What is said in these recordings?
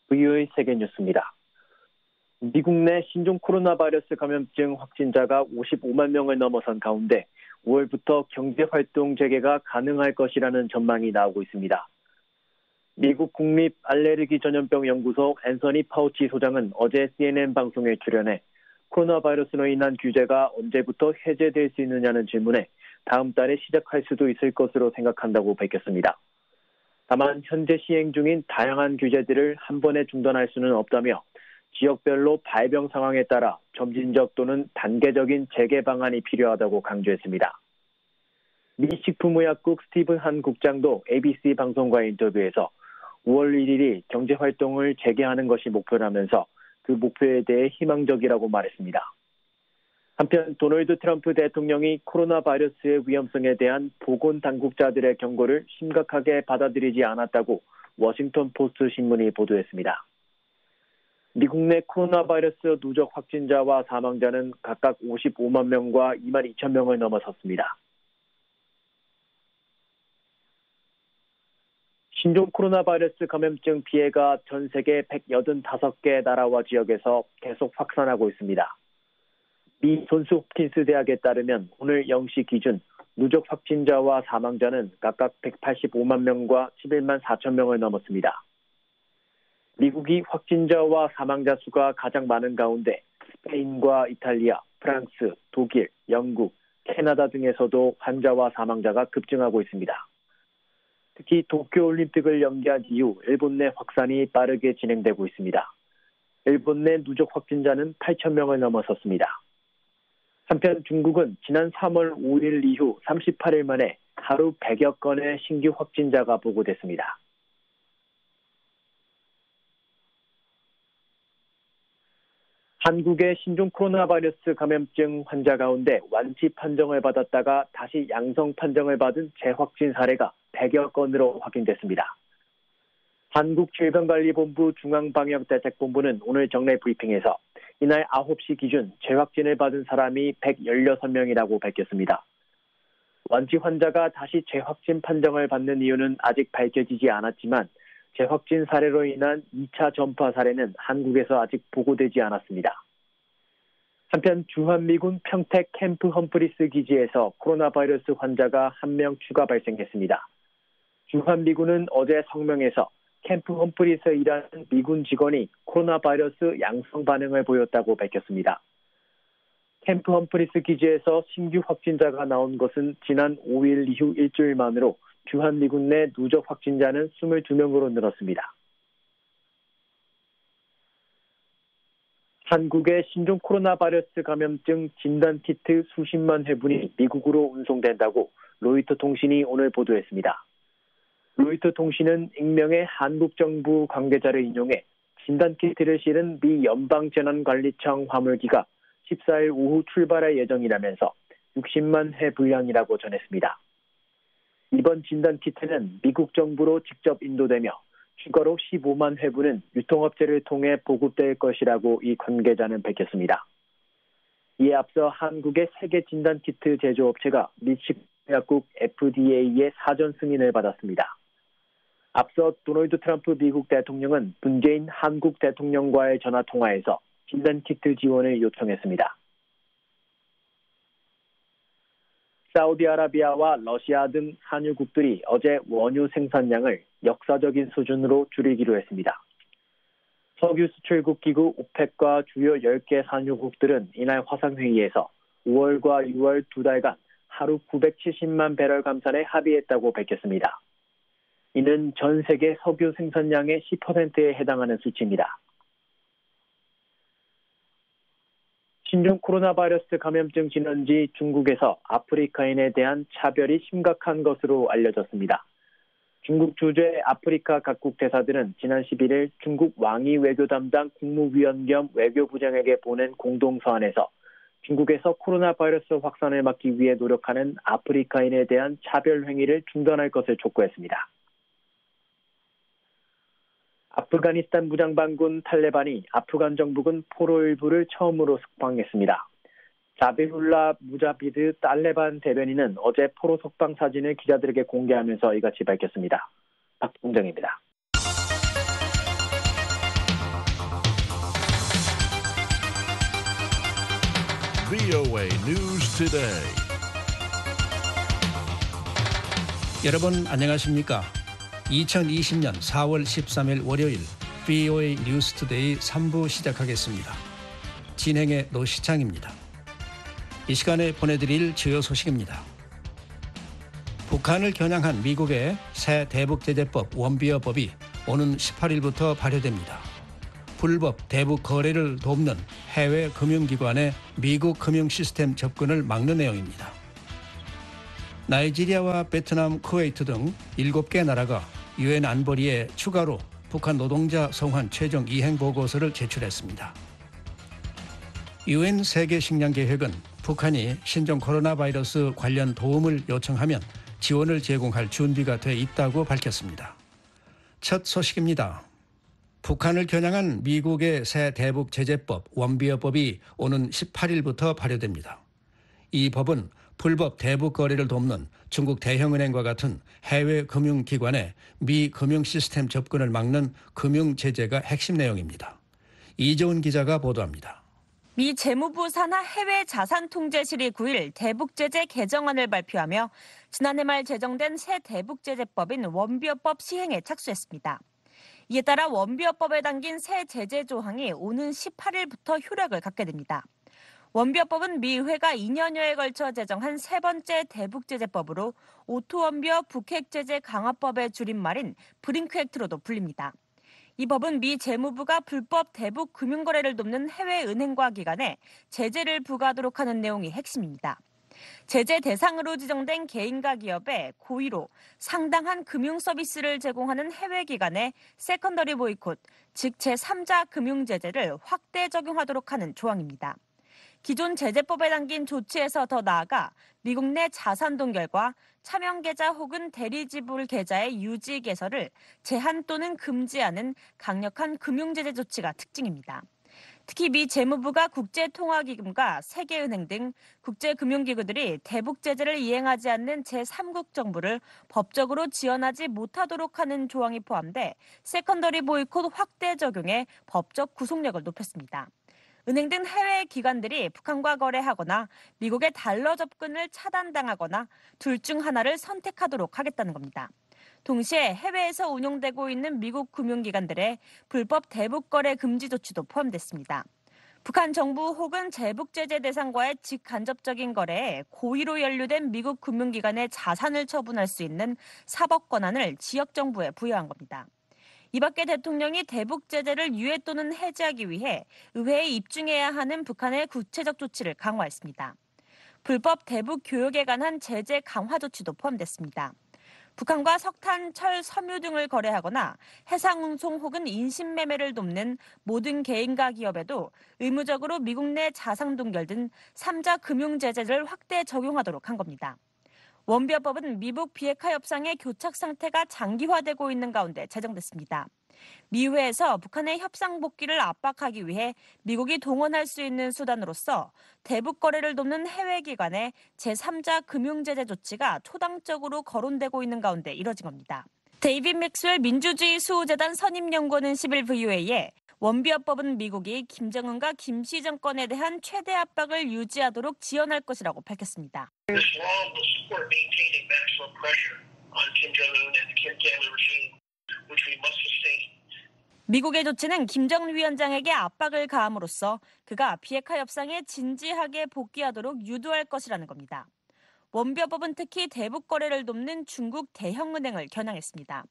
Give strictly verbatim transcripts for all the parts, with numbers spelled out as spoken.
브이오에이 세계뉴스입니다. 미국 내 신종 코로나 바이러스 감염증 확진자가 오십오만 명을 넘어선 가운데 오월부터 경제활동 재개가 가능할 것이라는 전망이 나오고 있습니다. 미국 국립 알레르기 전염병 연구소 앤서니 파우치 소장은 어제 씨엔엔 방송에 출연해 코로나 바이러스로 인한 규제가 언제부터 해제될 수 있느냐는 질문에 다음 달에 시작할 수도 있을 것으로 생각한다고 밝혔습니다. 다만 현재 시행 중인 다양한 규제들을 한 번에 중단할 수는 없다며 지역별로 발병 상황에 따라 점진적 또는 단계적인 재개 방안이 필요하다고 강조했습니다. 미 식품의약국 스티븐 한 국장도 에이비씨 방송과의 인터뷰에서 오월 일일이 경제활동을 재개하는 것이 목표라면서 그 목표에 대해 희망적이라고 말했습니다. 한편 도널드 트럼프 대통령이 코로나 바이러스의 위험성에 대한 보건당국자들의 경고를 심각하게 받아들이지 않았다고 워싱턴 포스트 신문이 보도했습니다. 미국 내 코로나 바이러스 누적 확진자와 사망자는 각각 오십오만 명과 이만 이천 명을 넘어섰습니다. 신종 코로나 바이러스 감염증 피해가 전 세계 백팔십오 개 나라와 지역에서 계속 확산하고 있습니다. 미 존스 홉킨스 대학에 따르면 오늘 영 시 기준 누적 확진자와 사망자는 각각 백팔십오만 명과 십일만 사천 명을 넘었습니다. 미국이 확진자와 사망자 수가 가장 많은 가운데 스페인과 이탈리아, 프랑스, 독일, 영국, 캐나다 등에서도 환자와 사망자가 급증하고 있습니다. 특히 도쿄올림픽을 연기한 이후 일본 내 확산이 빠르게 진행되고 있습니다. 일본 내 누적 확진자는 팔천 명을 넘어섰습니다. 한편 중국은 지난 삼월 오일 이후 삼십팔 일 만에 하루 백여 건의 신규 확진자가 보고됐습니다. 한국의 신종 코로나 바이러스 감염증 환자 가운데 완치 판정을 받았다가 다시 양성 판정을 받은 재확진 사례가 백여 건으로 확인됐습니다. 한국질병관리본부 중앙방역대책본부는 오늘 정례 브리핑에서 이날 아홉 시 기준 재확진을 받은 사람이 백십육 명이라고 밝혔습니다. 완치 환자가 다시 재확진 판정을 받는 이유는 아직 밝혀지지 않았지만 재확진 사례로 인한 이 차 전파 사례는 한국에서 아직 보고되지 않았습니다. 한편 주한미군 평택 캠프 험프리스 기지에서 코로나 바이러스 환자가 한 명 추가 발생했습니다. 주한미군은 어제 성명에서 캠프 험프리스에 일하는 미군 직원이 코로나 바이러스 양성 반응을 보였다고 밝혔습니다. 캠프 험프리스 기지에서 신규 확진자가 나온 것은 지난 오일 이후 일주일 만으로 주한미군 내 누적 확진자는 이십이 명으로 늘었습니다. 한국의 신종 코로나 바이러스 감염증 진단키트 수십만 회분이 미국으로 운송된다고 로이터 통신이 오늘 보도했습니다. 로이터 통신은 익명의 한국 정부 관계자를 인용해 진단키트를 실은 미 연방재난관리청 화물기가 십사일 오후 출발할 예정이라면서 육십만 회 분량이라고 전했습니다. 이번 진단키트는 미국 정부로 직접 인도되며 추가로 십오만 회분은 유통업체를 통해 보급될 것이라고 이 관계자는 밝혔습니다. 이에 앞서 한국의 세계 진단키트 제조업체가 미 식약국 에프디에이의 사전 승인을 받았습니다. 앞서 도널드 트럼프 미국 대통령은 문재인 한국 대통령과의 전화통화에서 진단키트 지원을 요청했습니다. 사우디아라비아와 러시아 등 산유국들이 어제 원유 생산량을 역사적인 수준으로 줄이기로 했습니다. 석유 수출국 기구 오펙과 주요 열 개 산유국들은 이날 화상회의에서 오월과 유월 두 달간 하루 구백칠십만 배럴 감산에 합의했다고 밝혔습니다. 이는 전 세계 석유 생산량의 십 퍼센트에 해당하는 수치입니다. 신종 코로나 바이러스 감염증 진원지 중국에서 아프리카인에 대한 차별이 심각한 것으로 알려졌습니다. 중국 주재 아프리카 각국 대사들은 지난 십일일 중국 왕이 외교 담당 국무위원 겸 외교부장에게 보낸 공동서한에서 중국에서 코로나 바이러스 확산을 막기 위해 노력하는 아프리카인에 대한 차별 행위를 중단할 것을 촉구했습니다. 아프가니스탄 무장반군 탈레반이 아프간 정부군 포로 일부를 처음으로 석방했습니다. 자비룰라 무자비드 탈레반 대변인은 어제 포로 석방 사진을 기자들에게 공개하면서 이같이 밝혔습니다. 박동정입니다. 브이오에이 News Today. 여러분 안녕하십니까? 이천이십 년 사월 십삼일 월요일 브이오에이 뉴스 투데이 삼 부 시작하겠습니다. 진행의 노시창입니다. 이 시간에 보내드릴 주요 소식입니다. 북한을 겨냥한 미국의 새 대북제재법 원비어법이 오는 십팔일부터 발효됩니다. 불법 대북 거래를 돕는 해외 금융기관의 미국 금융 시스템 접근을 막는 내용입니다. 나이지리아와 베트남, 쿠웨이트 등 일곱 개 나라가 유엔 안보리에 추가로 북한 노동자 송환 최종 이행 보고서를 제출했습니다. 유엔 세계식량계획은 북한이 신종 코로나 바이러스 관련 도움을 요청하면 지원을 제공할 준비가 돼 있다고 밝혔습니다. 첫 소식입니다. 북한을 겨냥한 미국의 새 대북 제재법 원비어법이 오는 십팔일부터 발효됩니다. 이 법은 불법 대북 거래를 돕는 중국 대형은행과 같은 해외 금융기관의 미 금융 시스템 접근을 막는 금융 제재가 핵심 내용입니다. 이재훈 기자가 보도합니다. 미 재무부 산하 해외자산통제실이 구일 대북제재 개정안을 발표하며 지난해 말 제정된 새 대북제재법인 원비어법 시행에 착수했습니다. 이에 따라 원비어법에 담긴 새 제재 조항이 오는 십팔일부터 효력을 갖게 됩니다. 원비어법은 미 의회가 이 년여에 걸쳐 제정한 세 번째 대북제재법으로 오토원비어 북핵제재 강화법의 줄임말인 브링크 액트로도 불립니다. 이 법은 미 재무부가 불법 대북 금융거래를 돕는 해외 은행과 기관에 제재를 부과하도록 하는 내용이 핵심입니다. 제재 대상으로 지정된 개인과 기업에 고의로 상당한 금융 서비스를 제공하는 해외 기관에 세컨더리 보이콧, 즉 제삼자 금융 제재를 확대 적용하도록 하는 조항입니다. 기존 제재법에 담긴 조치에서 더 나아가 미국 내 자산 동결과 차명 계좌 혹은 대리 지불 계좌의 유지 개설을 제한 또는 금지하는 강력한 금융 제재 조치가 특징입니다. 특히 미 재무부가 국제통화기금과 세계은행 등 국제금융기구들이 대북 제재를 이행하지 않는 제삼국 정부를 법적으로 지원하지 못하도록 하는 조항이 포함돼 세컨더리 보이콧 확대 적용에 법적 구속력을 높였습니다. 은행 등 해외 기관들이 북한과 거래하거나 미국의 달러 접근을 차단당하거나 둘 중 하나를 선택하도록 하겠다는 겁니다. 동시에 해외에서 운용되고 있는 미국 금융기관들의 불법 대북 거래 금지 조치도 포함됐습니다. 북한 정부 혹은 재북제재 대상과의 직간접적인 거래에 고의로 연루된 미국 금융기관의 자산을 처분할 수 있는 사법 권한을 지역정부에 부여한 겁니다. 이 밖에 대통령이 대북 제재를 유예 또는 해제하기 위해 의회에 입증해야 하는 북한의 구체적 조치를 강화했습니다. 불법 대북 교역에 관한 제재 강화 조치도 포함됐습니다. 북한과 석탄, 철, 섬유 등을 거래하거나 해상 운송 혹은 인신매매를 돕는 모든 개인과 기업에도 의무적으로 미국 내 자산 동결 등 삼자 금융 제재를 확대 적용하도록 한 겁니다. 원비어법은 미북 비핵화 협상의 교착 상태가 장기화되고 있는 가운데 제정됐습니다. 미 의회에서 북한의 협상 복귀를 압박하기 위해 미국이 동원할 수 있는 수단으로서 대북 거래를 돕는 해외 기관의 제삼자 금융제재 조치가 초당적으로 거론되고 있는 가운데 이뤄진 겁니다. 데이빗 맥스웰 민주주의 수호재단 선임연구원은 십일 브이오에이에 원비어법은 미국이 김정은과 김씨 정권에 대한 최대 압박을 유지하도록 지원할 것이라고 밝혔습니다. This law will support maintaining maximum pressure on Kim Jong-un and the Kim family regime, which we must sustain. 미국의 조치는 김정은 위원장에게 압박을 가함으로써 그가 비핵화 협상에 진지하게 복귀하도록 유도할 것이라는 겁니다. 원비어법은 특히 대북 거래를 돕는 중국 대형은행을 겨냥했습니다.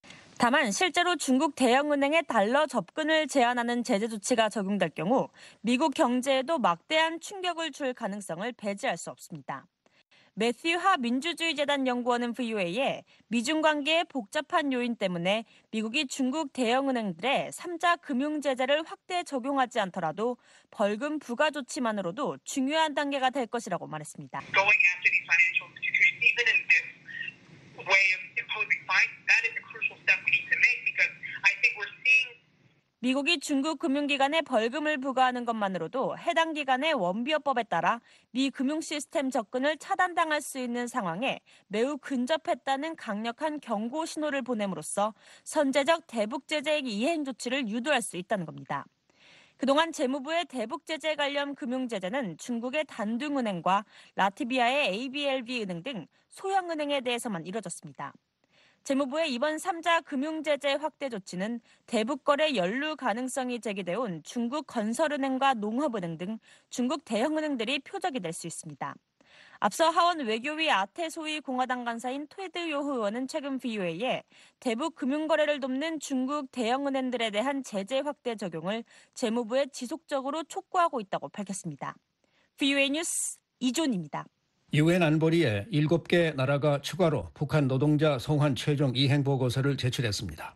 다만 실제로 중국 대형은행의 달러 접근을 제한하는 제재 조치가 적용될 경우 미국 경제에도 막대한 충격을 줄 가능성을 배제할 수 없습니다. 매튜 하 민주주의재단 연구원은 브이오에이에 미중 관계의 복잡한 요인 때문에 미국이 중국 대형은행들의 삼자 금융 제재를 확대 적용하지 않더라도 벌금 부과 조치만으로도 중요한 단계가 될 것이라고 말했습니다. Going after these financial institutions, even in this way of imposing fines, that is a crucial step we need to make because I think we're seeing 미국이 중국 금융기관에 벌금을 부과하는 것만으로도 해당 기관의 원비어법에 따라 미 금융 시스템 접근을 차단당할 수 있는 상황에 매우 근접했다는 강력한 경고 신호를 보냄으로써 선제적 대북 제재의 이행 조치를 유도할 수 있다는 겁니다. 그동안 재무부의 대북 제재 관련 금융 제재는 중국의 단둥은행과 라트비아의 에이비엘비 은행 등 소형 은행에 대해서만 이뤄졌습니다. 재무부의 이번 삼 자 금융 제재 확대 조치는 대북 거래 연루 가능성이 제기돼 온 중국 건설은행과 농업은행 등 중국 대형 은행들이 표적이 될 수 있습니다. 앞서 하원 외교위 아태 소위 공화당 간사인 테드 요 의원은 최근 브이오에이에 대북 금융거래를 돕는 중국 대형은행들에 대한 제재 확대 적용을 재무부에 지속적으로 촉구하고 있다고 밝혔습니다. 브이오에이 뉴스 이존입니다. 유엔 안보리에 일곱 개 나라가 추가로 북한 노동자 송환 최종 이행 보고서를 제출했습니다.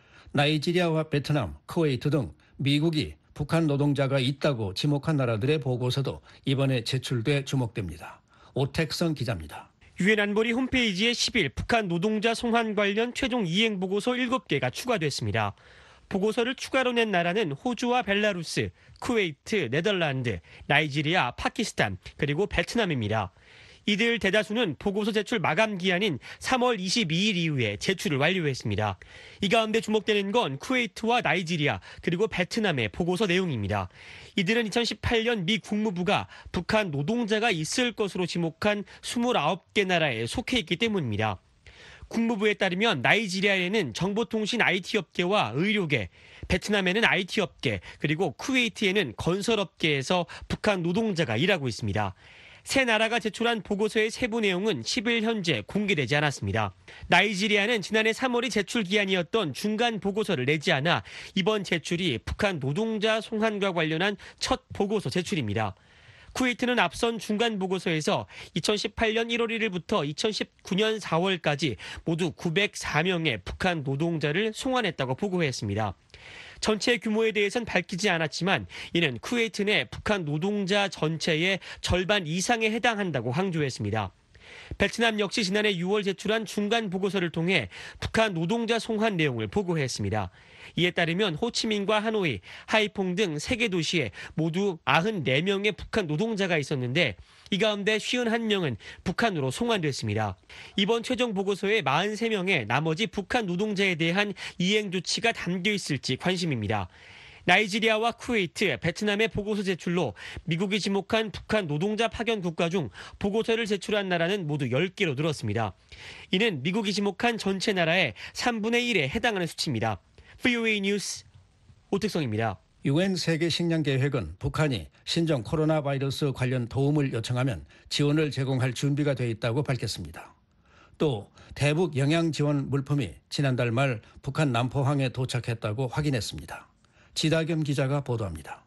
나이지리아와 베트남, 쿠웨이트 등 미국이 북한 노동자가 있다고 지목한 나라들의 보고서도 이번에 제출돼 주목됩니다. 오택성 기자입니다. 유엔 안보리 홈페이지에 십 일 북한 노동자 송환 관련 최종 이행 보고서 일곱 개가 추가됐습니다. 보고서를 추가로 낸 나라는 호주와 벨라루스, 쿠웨이트, 네덜란드, 나이지리아, 파키스탄, 그리고 베트남입니다. 이들 대다수는 보고서 제출 마감 기한인 삼월 이십이일 이후에 제출을 완료했습니다. 이 가운데 주목되는 건 쿠웨이트와 나이지리아 그리고 베트남의 보고서 내용입니다. 이들은 이천십팔 년 미 국무부가 북한 노동자가 있을 것으로 지목한 이십구 개 나라에 속해 있기 때문입니다. 국무부에 따르면 나이지리아에는 정보통신 아이티 업계와 의료계, 베트남에는 아이티 업계, 그리고 쿠웨이트에는 건설업계에서 북한 노동자가 일하고 있습니다. 세 나라가 제출한 보고서의 세부 내용은 십 일 현재 공개되지 않았습니다. 나이지리아는 지난해 삼월이 제출 기한이었던 중간 보고서를 내지 않아 이번 제출이 북한 노동자 송환과 관련한 첫 보고서 제출입니다. 쿠웨이트는 앞선 중간 보고서에서 이천십팔 년 일월 일일부터 이천십구 년 사월까지 모두 구백사 명의 북한 노동자를 송환했다고 보고했습니다. 전체 규모에 대해서는 밝히지 않았지만 이는 쿠웨이트 내 북한 노동자 전체의 절반 이상에 해당한다고 강조했습니다. 베트남 역시 지난해 유월 제출한 중간 보고서를 통해 북한 노동자 송환 내용을 보고했습니다. 이에 따르면 호치민과 하노이, 하이퐁 등 세 개 도시에 모두 구십사 명의 북한 노동자가 있었는데 이 가운데 오십일 명은 북한으로 송환됐습니다. 이번 최종 보고서에 사십삼 명의 나머지 북한 노동자에 대한 이행 조치가 담겨 있을지 관심입니다. 나이지리아와 쿠웨이트, 베트남의 보고서 제출로 미국이 지목한 북한 노동자 파견 국가 중 보고서를 제출한 나라는 모두 열 개로 늘었습니다. 이는 미국이 지목한 전체 나라의 삼분의 일에 해당하는 수치입니다. 브이오에이 뉴스 오택성입니다. 유엔 세계식량계획은 북한이 신종 코로나 바이러스 관련 도움을 요청하면 지원을 제공할 준비가 돼 있다고 밝혔습니다. 또 대북 영양 지원 물품이 지난달 말 북한 남포항에 도착했다고 확인했습니다. 지다겸 기자가 보도합니다.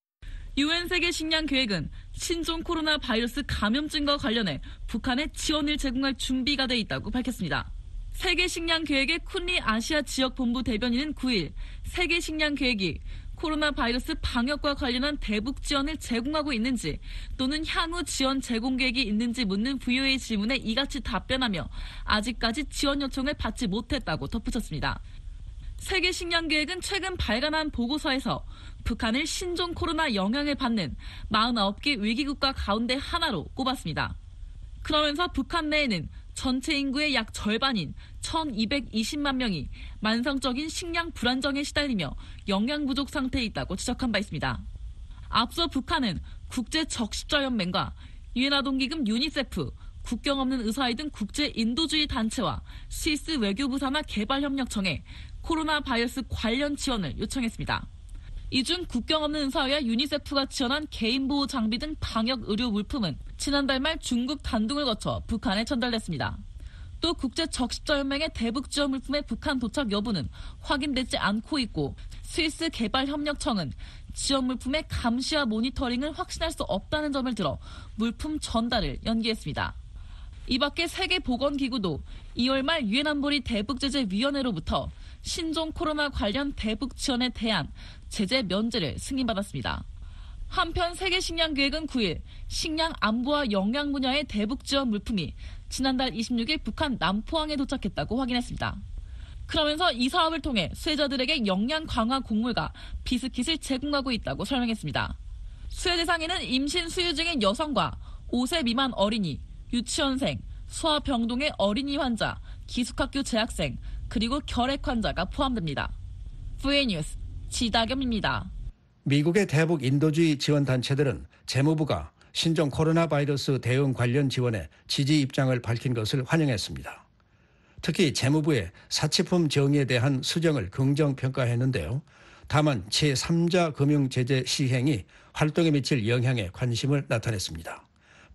유엔 세계식량계획은 신종 코로나 바이러스 감염증과 관련해 북한에 지원을 제공할 준비가 돼 있다고 밝혔습니다. 세계식량계획의 쿤리 아시아 지역본부 대변인은 구 일 세계식량계획이 코로나 바이러스 방역과 관련한 대북 지원을 제공하고 있는지 또는 향후 지원 제공 계획이 있는지 묻는 브이오에이 질문에 이같이 답변하며 아직까지 지원 요청을 받지 못했다고 덧붙였습니다. 세계식량계획은 최근 발간한 보고서에서 북한을 신종 코로나 영향을 받는 사십구 개 위기국가 가운데 하나로 꼽았습니다. 그러면서 북한 내에는 전체 인구의 약 절반인 천이백이십만 명이 만성적인 식량 불안정에 시달리며 영양 부족 상태에 있다고 지적한 바 있습니다. 앞서 북한은 국제적십자연맹과 유엔 아동기금 유니세프, 국경 없는 의사회 등 국제 인도주의 단체와 스위스 외교부 산하 개발협력청에 코로나 바이러스 관련 지원을 요청했습니다. 이 중 국경 없는 의사회와 유니세프가 지원한 개인보호 장비 등 방역 의료 물품은 지난달 말 중국 단둥을 거쳐 북한에 전달됐습니다. 또 국제적십자연맹의 대북 지원 물품의 북한 도착 여부는 확인되지 않고 있고 스위스 개발협력청은 지원 물품의 감시와 모니터링을 확신할 수 없다는 점을 들어 물품 전달을 연기했습니다. 이 밖에 세계보건기구도 이월 말 유엔 안보리 대북제재위원회로부터 신종 코로나 관련 대북 지원에 대한 제재 면제를 승인받았습니다. 한편 세계식량계획은 구 일 식량 안보와 영양 분야의 대북 지원 물품이 지난달 이십육 일 북한 남포항에 도착했다고 확인했습니다. 그러면서 이 사업을 통해 수혜자들에게 영양 강화 곡물과 비스킷을 제공하고 있다고 설명했습니다. 수혜 대상에는 임신 수유 중인 여성과 오 세 미만 어린이, 유치원생, 소아병동의 어린이 환자, 기숙학교 재학생, 그리고 결핵 환자가 포함됩니다. 브이오에이 뉴스 지다겸입니다. 미국의 대북 인도주의 지원단체들은 재무부가 신종 코로나 바이러스 대응 관련 지원에 지지 입장을 밝힌 것을 환영했습니다. 특히 재무부의 사치품 정의에 대한 수정을 긍정평가했는데요. 다만 제삼자 금융제재 시행이 활동에 미칠 영향에 관심을 나타냈습니다.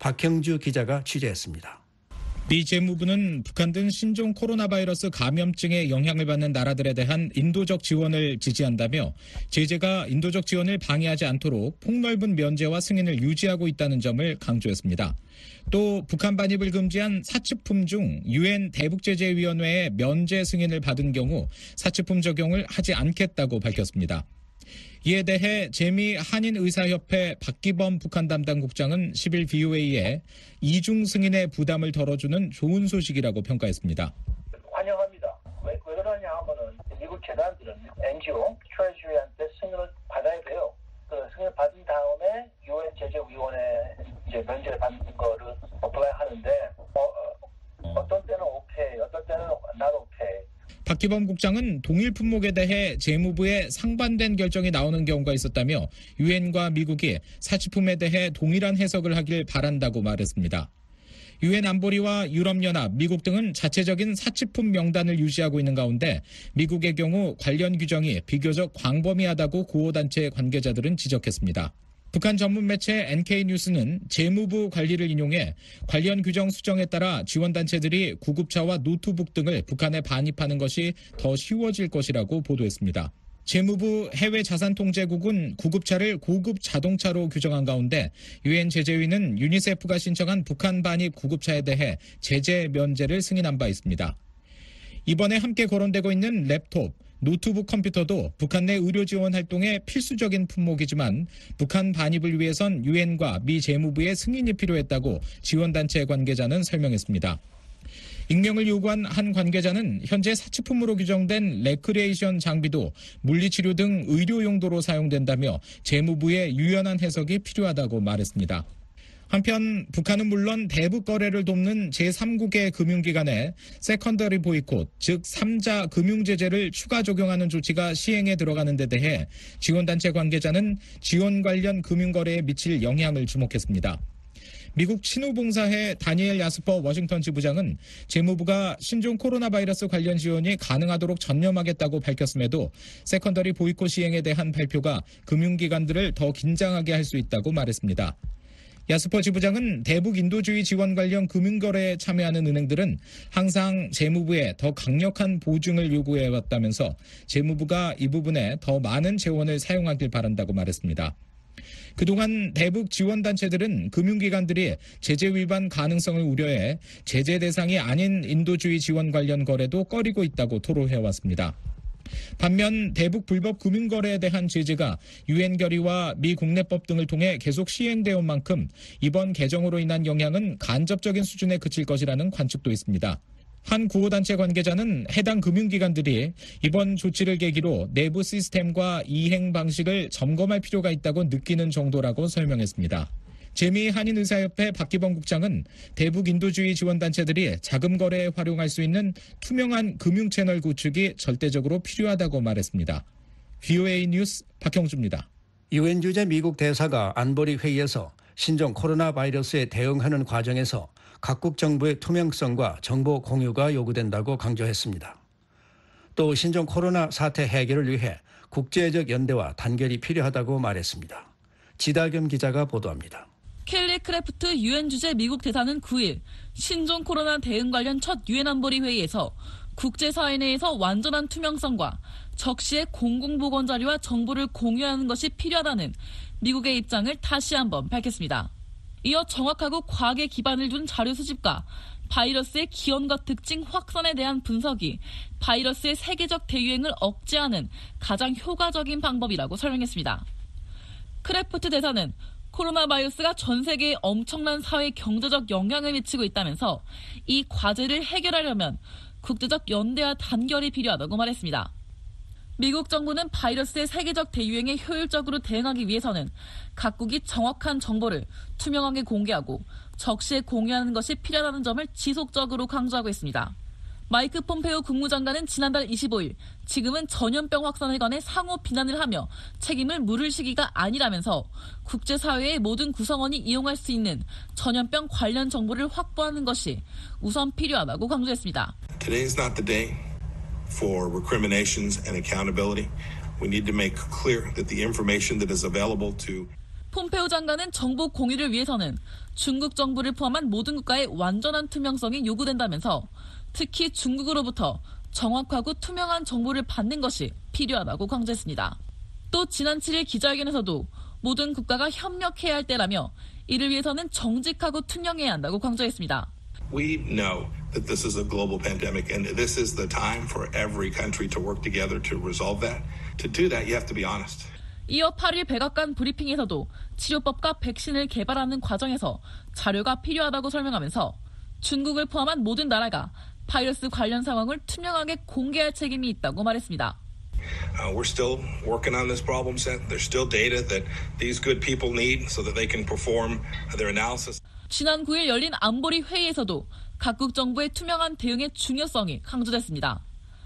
박형주 기자가 취재했습니다. 미 재무부는 북한 등 신종 코로나 바이러스 감염증에 영향을 받는 나라들에 대한 인도적 지원을 지지한다며 제재가 인도적 지원을 방해하지 않도록 폭넓은 면제와 승인을 유지하고 있다는 점을 강조했습니다. 또 북한 반입을 금지한 사치품 중 유엔 대북제재위원회의 면제 승인을 받은 경우 사치품 적용을 하지 않겠다고 밝혔습니다. 이에 대해 재미 한인의사협회 박기범 북한 담당 국장은 십일 비오에이에 이중 승인의 부담을 덜어주는 좋은 소식이라고 평가했습니다. 환영합니다. 왜, 왜 그러냐 하면은 미국 재단들은 엔지오, 트레저리한테 승인을 받아야 돼요. 그 승인을 받은 다음에 유엔 제재위원회 이제 면제를 받는 거를 어플라이 하는데 어, 어, 어떤 때는 오케이, 어떤 때는 not 오케이. 박기범 국장은 동일 품목에 대해 재무부에 상반된 결정이 나오는 경우가 있었다며 유엔과 미국이 사치품에 대해 동일한 해석을 하길 바란다고 말했습니다. 유엔 안보리와 유럽연합, 미국 등은 자체적인 사치품 명단을 유지하고 있는 가운데 미국의 경우 관련 규정이 비교적 광범위하다고 구호단체 관계자들은 지적했습니다. 북한 전문 매체 엔케이뉴스는 재무부 관리를 인용해 관련 규정 수정에 따라 지원단체들이 구급차와 노트북 등을 북한에 반입하는 것이 더 쉬워질 것이라고 보도했습니다. 재무부 해외자산통제국은 구급차를 고급 자동차로 규정한 가운데 유엔 제재위는 유니세프가 신청한 북한 반입 구급차에 대해 제재 면제를 승인한 바 있습니다. 이번에 함께 거론되고 있는 랩톱, 노트북 컴퓨터도 북한 내 의료 지원 활동의 필수적인 품목이지만 북한 반입을 위해선 유엔과 미 재무부의 승인이 필요했다고 지원단체 관계자는 설명했습니다. 익명을 요구한 한 관계자는 현재 사치품으로 규정된 레크리에이션 장비도 물리치료 등 의료 용도로 사용된다며 재무부의 유연한 해석이 필요하다고 말했습니다. 한편 북한은 물론 대북 거래를 돕는 제삼국의 금융기관에 세컨더리 보이콧, 즉 삼자 금융제재를 추가 적용하는 조치가 시행에 들어가는 데 대해 지원단체 관계자는 지원 관련 금융거래에 미칠 영향을 주목했습니다. 미국 친후봉사회 다니엘 야스퍼 워싱턴 지부장은 재무부가 신종 코로나 바이러스 관련 지원이 가능하도록 전념하겠다고 밝혔음에도 세컨더리 보이콧 시행에 대한 발표가 금융기관들을 더 긴장하게 할 수 있다고 말했습니다. 야스퍼 지부장은 대북 인도주의 지원 관련 금융거래에 참여하는 은행들은 항상 재무부에 더 강력한 보증을 요구해왔다면서 재무부가 이 부분에 더 많은 재원을 사용하길 바란다고 말했습니다. 그동안 대북 지원단체들은 금융기관들이 제재 위반 가능성을 우려해 제재 대상이 아닌 인도주의 지원 관련 거래도 꺼리고 있다고 토로해왔습니다. 반면 대북 불법 금융거래에 대한 제재가 유엔 결의와 미 국내법 등을 통해 계속 시행되어 온 만큼 이번 개정으로 인한 영향은 간접적인 수준에 그칠 것이라는 관측도 있습니다. 한 구호단체 관계자는 해당 금융기관들이 이번 조치를 계기로 내부 시스템과 이행 방식을 점검할 필요가 있다고 느끼는 정도라고 설명했습니다. 재미 한인의사협회 박기범 국장은 대북 인도주의 지원단체들이 자금 거래에 활용할 수 있는 투명한 금융 채널 구축이 절대적으로 필요하다고 말했습니다. 비오에이 뉴스 박형주입니다. 유엔 주재 미국 대사가 안보리 회의에서 신종 코로나 바이러스에 대응하는 과정에서 각국 정부의 투명성과 정보 공유가 요구된다고 강조했습니다. 또 신종 코로나 사태 해결을 위해 국제적 연대와 단결이 필요하다고 말했습니다. 지다겸 기자가 보도합니다. 켈리 크래프트 유엔 주재 미국 대사는 구일 신종 코로나 대응 관련 첫 유엔 안보리 회의에서 국제사회 내에서 완전한 투명성과 적시에 공공보건 자료와 정보를 공유하는 것이 필요하다는 미국의 입장을 다시 한번 밝혔습니다. 이어 정확하고 과학에 기반을 둔 자료 수집과 바이러스의 기원과 특징 확산에 대한 분석이 바이러스의 세계적 대유행을 억제하는 가장 효과적인 방법이라고 설명했습니다. 크래프트 대사는 코로나 바이러스가 전 세계에 엄청난 사회 경제적 영향을 미치고 있다면서 이 과제를 해결하려면 국제적 연대와 단결이 필요하다고 말했습니다. 미국 정부는 바이러스의 세계적 대유행에 효율적으로 대응하기 위해서는 각국이 정확한 정보를 투명하게 공개하고 적시에 공유하는 것이 필요하다는 점을 지속적으로 강조하고 있습니다. 마이크 폼페오 국무장관은 지난달 이십오일 지금은 전염병 확산에 관해 상호 비난을 하며 책임을 물을 시기가 아니라면서 국제사회의 모든 구성원이 이용할 수 있는 전염병 관련 정보를 확보하는 것이 우선 필요하다고 강조했습니다. Today is not the day for recriminations and accountability. We need to make clear that the information that is available to 폼페오 장관은 정보 공유를 위해서는 중국 정부를 포함한 모든 국가의 완전한 투명성이 요구된다면서 특히 중국으로부터 정확하고 투명한 정보를 받는 것이 필요하다고 강조했습니다. 또 지난 칠일 기자회견에서도 모든 국가가 협력해야 할 때라며 이를 위해서는 정직하고 투명해야 한다고 강조했습니다. We know that this is a global pandemic and this is the time for every country to work together to resolve that. To do that, you have to be honest. 이어 팔일 백악관 브리핑에서도 치료법과 백신을 개발하는 과정에서 자료가 필요하다고 설명하면서 중국을 포함한 모든 나라가 바이러스 관련 상황을 투명하게 공개할 책임이 있다고 말했습니다. Uh, we're still working on this problem set. There's still data that these good people need so that they can perform their analysis. 지난 구일 열린 안보리 회의에서도 각국 정부의 투명한 대응의 중요성이 강조됐습니다.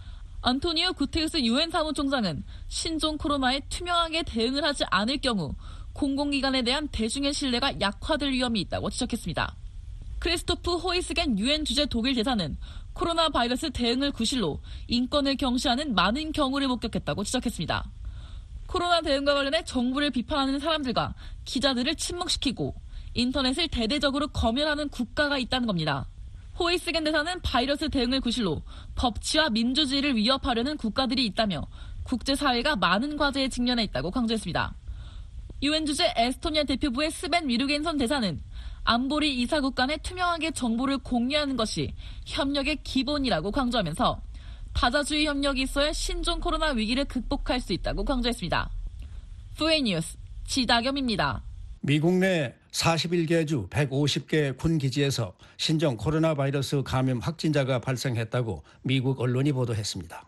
안토니오 구테우스 유엔 사무총장은 신종 코로나에 투명하게 대응을 하지 않을 경우 공공기관에 대한 대중의 신뢰가 약화될 위험이 있다고 지적했습니다. 크리스토프 호이스겐 유엔 주재 독일 대사는 코로나 바이러스 대응을 구실로 인권을 경시하는 많은 경우를 목격했다고 지적했습니다. 코로나 대응과 관련해 정부를 비판하는 사람들과 기자들을 침묵시키고 인터넷을 대대적으로 검열하는 국가가 있다는 겁니다. 호이스겐 대사는 바이러스 대응을 구실로 법치와 민주주의를 위협하려는 국가들이 있다며 국제사회가 많은 과제에 직면해 있다고 강조했습니다. 유엔 주재 에스토니아 대표부의 스벤 위루겐선 대사는 안보리 이사국 간에 투명하게 정보를 공유하는 것이 협력의 기본이라고 강조하면서 다자주의 협력이 있어야 신종 코로나 위기를 극복할 수 있다고 강조했습니다. 푸에이 뉴스 지다겸입니다. 미국 내 사십일 개 주 백오십 개 군기지에서 신종 코로나 바이러스 감염 확진자가 발생했다고 미국 언론이 보도했습니다.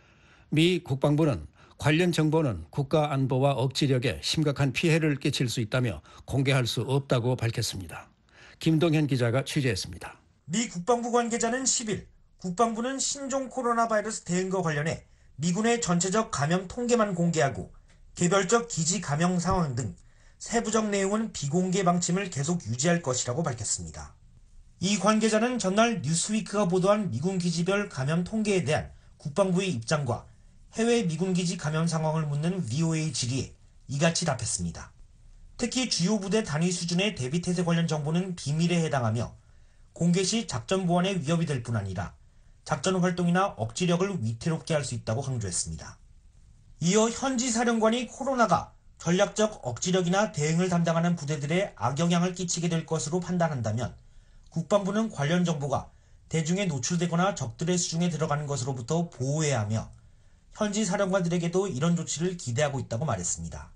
미 국방부는 관련 정보는 국가 안보와 억지력에 심각한 피해를 끼칠 수 있다며 공개할 수 없다고 밝혔습니다. 김동현 기자가 취재했습니다. 미 국방부 관계자는 십일 국방부는 신종 코로나 바이러스 대응과 관련해 미군의 전체적 감염 통계만 공개하고 개별적 기지 감염 상황 등 세부적 내용은 비공개 방침을 계속 유지할 것이라고 밝혔습니다. 이 관계자는 전날 뉴스위크가 보도한 미군 기지별 감염 통계에 대한 국방부의 입장과 해외 미군 기지 감염 상황을 묻는 브이오에이 질의에 이같이 답했습니다. 특히 주요 부대 단위 수준의 대비태세 관련 정보는 비밀에 해당하며 공개 시 작전 보안에 위협이 될 뿐 아니라 작전 활동이나 억지력을 위태롭게 할 수 있다고 강조했습니다. 이어 현지 사령관이 코로나가 전략적 억지력이나 대응을 담당하는 부대들에 악영향을 끼치게 될 것으로 판단한다면 국방부는 관련 정보가 대중에 노출되거나 적들의 수중에 들어가는 것으로부터 보호해야 하며 현지 사령관들에게도 이런 조치를 기대하고 있다고 말했습니다.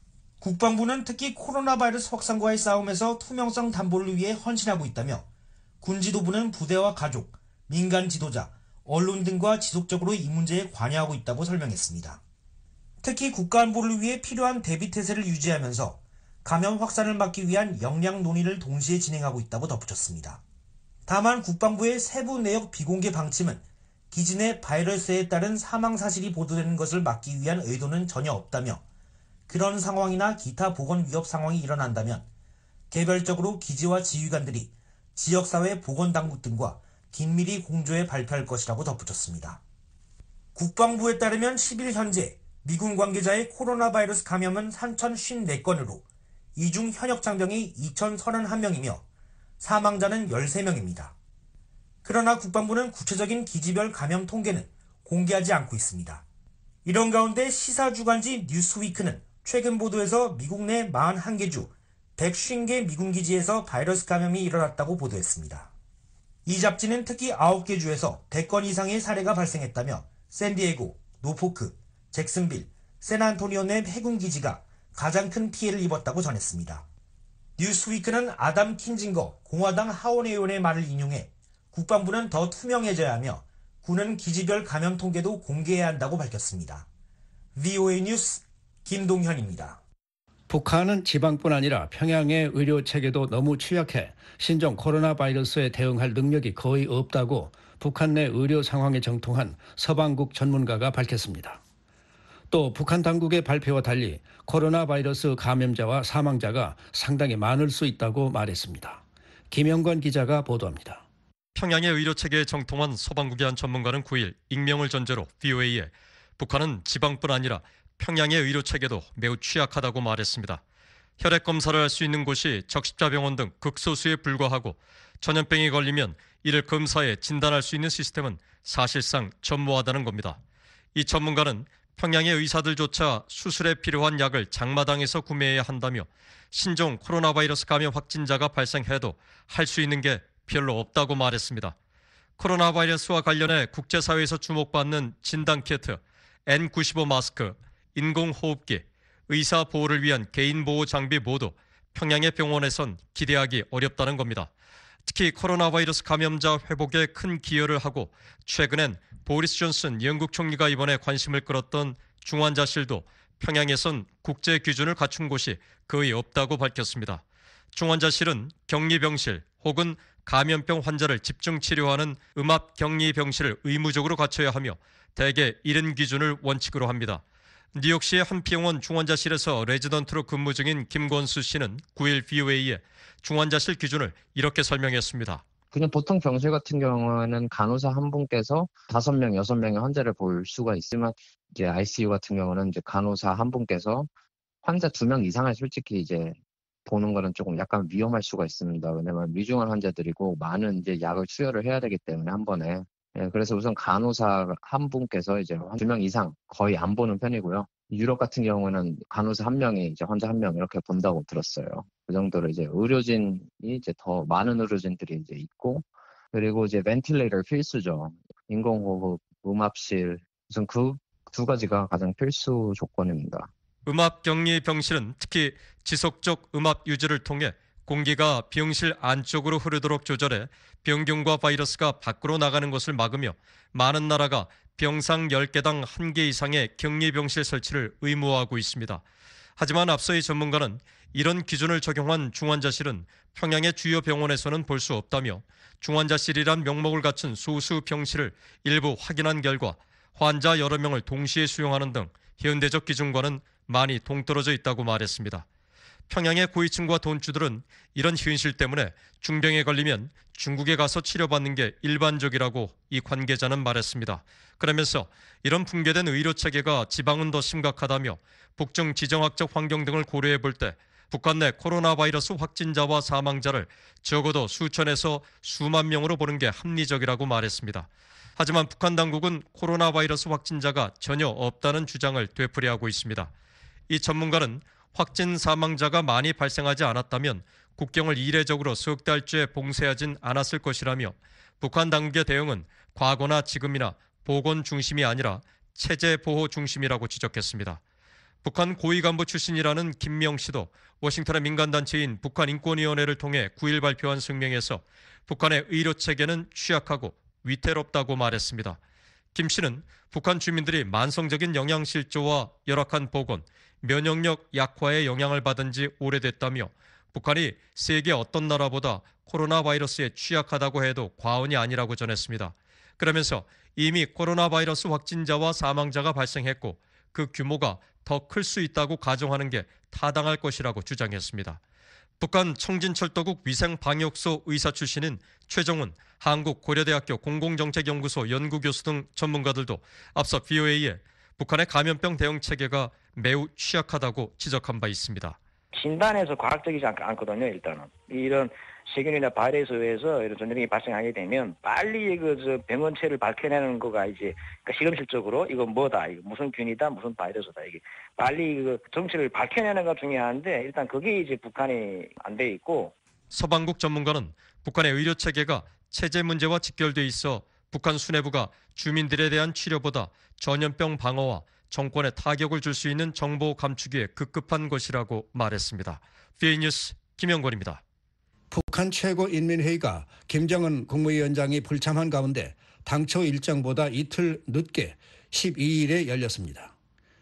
국방부는 특히 코로나 바이러스 확산과의 싸움에서 투명성 담보를 위해 헌신하고 있다며 군지도부는 부대와 가족, 민간 지도자, 언론 등과 지속적으로 이 문제에 관여하고 있다고 설명했습니다. 특히 국가안보를 위해 필요한 대비태세를 유지하면서 감염 확산을 막기 위한 역량 논의를 동시에 진행하고 있다고 덧붙였습니다. 다만 국방부의 세부 내역 비공개 방침은 기지 내 바이러스에 따른 사망 사실이 보도되는 것을 막기 위한 의도는 전혀 없다며 그런 상황이나 기타 보건 위협 상황이 일어난다면 개별적으로 기지와 지휘관들이 지역사회 보건당국 등과 긴밀히 공조해 발표할 것이라고 덧붙였습니다. 국방부에 따르면 십일 현재 미군 관계자의 코로나 바이러스 감염은 삼천오십사 건으로 이 중 현역 장병이 이천삼십일 명이며 사망자는 열세 명입니다. 그러나 국방부는 구체적인 기지별 감염 통계는 공개하지 않고 있습니다. 이런 가운데 시사주간지 뉴스위크는 최근 보도에서 미국 내 사십일 개 주 백오십 개 미군 기지에서 바이러스 감염이 일어났다고 보도했습니다. 이 잡지는 특히 아홉 개 주에서 백 건 이상의 사례가 발생했다며 샌디에고, 노포크, 잭슨빌, 샌안토니오 내 해군 기지가 가장 큰 피해를 입었다고 전했습니다. 뉴스위크는 아담 킨징거 공화당 하원 의원의 말을 인용해 국방부는 더 투명해져야 하며 군은 기지별 감염 통계도 공개해야 한다고 밝혔습니다. 브이오에이 뉴스 김동현입니다. 북한은 지방뿐 아니라 평양의 의료 체계도 너무 취약해 신종 코로나 바이러스에 대응할 능력이 거의 없다고 북한 내 의료 상황에 정통한 서방국 전문가가 밝혔습니다. 또 북한 당국의 발표와 달리 코로나 바이러스 감염자와 사망자가 상당히 많을 수 있다고 말했습니다. 김영권 기자가 보도합니다. 평양의 의료체계에 정통한 서방국의 한 전문가는 구 일 익명을 전제로 브이오에이에 북한은 지방뿐 아니라 평양의 의료체계도 매우 취약하다고 말했습니다. 혈액 검사를 할 수 있는 곳이 적십자병원 등 극소수에 불과하고 전염병이 걸리면 이를 검사해 진단할 수 있는 시스템은 사실상 전무하다는 겁니다. 이 전문가는 평양의 의사들조차 수술에 필요한 약을 장마당에서 구매해야 한다며 신종 코로나 바이러스 감염 확진자가 발생해도 할 수 있는 게 별로 없다고 말했습니다. 코로나 바이러스와 관련해 국제사회에서 주목받는 진단키트, 엔 구십오 마스크, 인공호흡기, 의사 보호를 위한 개인보호 장비 모두 평양의 병원에선 기대하기 어렵다는 겁니다. 특히 코로나 바이러스 감염자 회복에 큰 기여를 하고 최근엔 보리스 존슨 영국 총리가 이번에 관심을 끌었던 중환자실도 평양에선 국제 기준을 갖춘 곳이 거의 없다고 밝혔습니다. 중환자실은 격리병실 혹은 감염병 환자를 집중 치료하는 음압격리병실을 의무적으로 갖춰야 하며 대개 이런 기준을 원칙으로 합니다. 뉴욕시의 한 병원 중환자실에서 레지던트로 근무 중인 김권수 씨는 구 일 브이오에이에 중환자실 기준을 이렇게 설명했습니다. 그냥 보통 병실 같은 경우에는 간호사 한 분께서 다섯 명, 여섯 명의 환자를 볼 수가 있으면 이제 아이씨유 같은 경우는 이제 간호사 한 분께서 환자 두 명 이상을 솔직히 이제 보는 거는 조금 약간 위험할 수가 있습니다. 왜냐면 위중한 환자들이고 많은 이제 약을 투여를 해야 되기 때문에 한 번에. 예, 그래서 우선 간호사 한 분께서 이제 두 명 이상 거의 안 보는 편이고요. 유럽 같은 경우는 간호사 한 명이 이제 환자 한 명 이렇게 본다고 들었어요. 그 정도로 이제 의료진이 이제 더 많은 의료진들이 이제 있고, 그리고 이제 벤틸레이터 필수죠. 인공호흡, 음압실, 우선 그 두 가지가 가장 필수 조건입니다. 음압격리 병실은 특히 지속적 음압 유지를 통해 공기가 병실 안쪽으로 흐르도록 조절해 병균과 바이러스가 밖으로 나가는 것을 막으며 많은 나라가 병상 열 개당 한 개 이상의 격리병실 설치를 의무화하고 있습니다. 하지만 앞서 이 전문가는 이런 기준을 적용한 중환자실은 평양의 주요 병원에서는 볼 수 없다며 중환자실이란 명목을 갖춘 소수 병실을 일부 확인한 결과 환자 여러 명을 동시에 수용하는 등 현대적 기준과는 많이 동떨어져 있다고 말했습니다. 평양의 고위층과 돈주들은 이런 현실 때문에 중병에 걸리면 중국에 가서 치료받는 게 일반적이라고 이 관계자는 말했습니다. 그러면서 이런 붕괴된 의료체계가 지방은 더 심각하다며 북중 지정학적 환경 등을 고려해 볼 때 북한 내 코로나 바이러스 확진자와 사망자를 적어도 수천에서 수만 명으로 보는 게 합리적이라고 말했습니다. 하지만 북한 당국은 코로나 바이러스 확진자가 전혀 없다는 주장을 되풀이하고 있습니다. 이 전문가는 확진 사망자가 많이 발생하지 않았다면 국경을 이례적으로 석 달째 봉쇄하진 않았을 것이라며 북한 당국의 대응은 과거나 지금이나 보건 중심이 아니라 체제 보호 중심이라고 지적했습니다. 북한 고위 간부 출신이라는 김명 씨도 워싱턴의 민간단체인 북한인권위원회를 통해 구 일 발표한声明에서 북한의 의료체계는 취약하고 위태롭다고 말했습니다. 김 씨는 북한 주민들이 만성적인 영양실조와 열악한 보건, 면역력 약화에 영향을 받은 지 오래됐다며 북한이 세계 어떤 나라보다 코로나 바이러스에 취약하다고 해도 과언이 아니라고 전했습니다. 그러면서 이미 코로나 바이러스 확진자와 사망자가 발생했고 그 규모가 더 클 수 있다고 가정하는 게 타당할 것이라고 주장했습니다. 북한 청진철도국 위생방역소 의사 출신인 최정훈 한국고려대학교 공공정책연구소 연구교수 등 전문가들도 앞서 브이오에이에 북한의 감염병 대응 체계가 매우 취약하다고 지적한 바 있습니다. 진단에서 과학적이지 않거든요. 일단은 이런 세균이나 바이러스에 의해서 이런 전염병이 발생하게 되면 빨리 그 저 병원체를 밝혀내는 거가 이제 그러니까 실험실적으로 이거 뭐다, 이거 무슨 균이다, 무슨 바이러스다, 이게 빨리 그 정체를 밝혀내는 거 중요한데 일단 그게 이제 북한이 안 돼 있고. 서방국 전문가는 북한의 의료 체계가 체제 문제와 직결돼 있어 북한 수뇌부가 주민들에 대한 치료보다 전염병 방어와 정권에 타격을 줄 수 있는 정보 감추기에 급급한 것이라고 말했습니다. 브이오에이 뉴스 김영권입니다. 북한 최고인민회의가 김정은 국무위원장이 불참한 가운데 당초 일정보다 이틀 늦게 십이 일에 열렸습니다.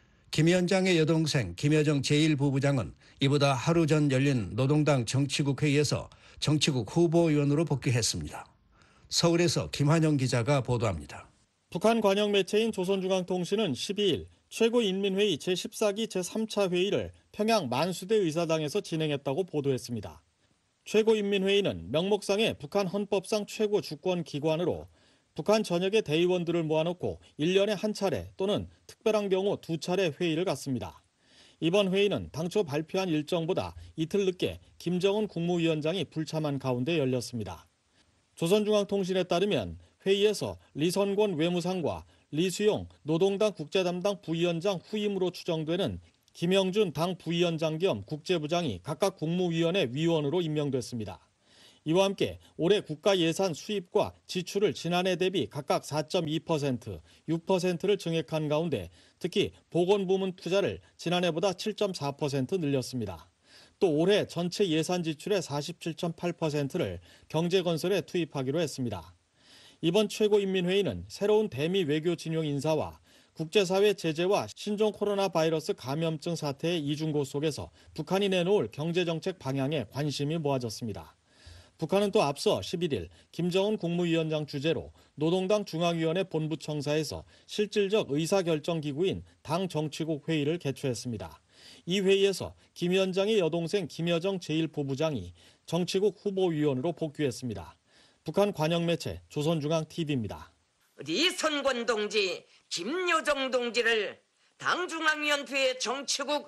김 위원장의 여동생 김여정 제일 부부장은 이보다 하루 전 열린 노동당 정치국 회의에서 정치국 후보위원으로 복귀했습니다. 서울에서 김환영 기자가 보도합니다. 북한 관영 매체인 조선중앙통신은 십이일 최고인민회의 제십사 기 제삼 차 회의를 평양 만수대 의사당에서 진행했다고 보도했습니다. 최고인민회의는 명목상의 북한 헌법상 최고 주권 기관으로 북한 전역의 대의원들을 모아놓고 일 년에 한 차례 또는 특별한 경우 두 차례 회의를 갖습니다. 이번 회의는 당초 발표한 일정보다 이틀 늦게 김정은 국무위원장이 불참한 가운데 열렸습니다. 조선중앙통신에 따르면 회의에서 리선권 외무상과 리수용 노동당 국제담당 부위원장 후임으로 추정되는 김영준 당 부위원장 겸 국제부장이 각각 국무위원회 위원으로 임명됐습니다. 이와 함께 올해 국가 예산 수입과 지출을 지난해 대비 각각 사 점 이 퍼센트, 육 퍼센트를 증액한 가운데 특히 보건부문 투자를 지난해보다 칠 점 사 퍼센트 늘렸습니다. 또 올해 전체 예산 지출의 사십칠 점 팔 퍼센트를 경제건설에 투입하기로 했습니다. 이번 최고인민회의는 새로운 대미 외교 진영 인사와 국제사회 제재와 신종 코로나 바이러스 감염증 사태의 이중고 속에서 북한이 내놓을 경제정책 방향에 관심이 모아졌습니다. 북한은 또 앞서 십일일 김정은 국무위원장 주재로 노동당 중앙위원회 본부청사에서 실질적 의사결정기구인 당 정치국 회의를 개최했습니다. 이 회의에서 김 위원장의 여동생 김여정 제일 부부장이 정치국 후보위원으로 복귀했습니다. 북한 관영매체 조선중앙티비입니다. 리선권 동지, 김여정 동지를 당중앙위원회 정치국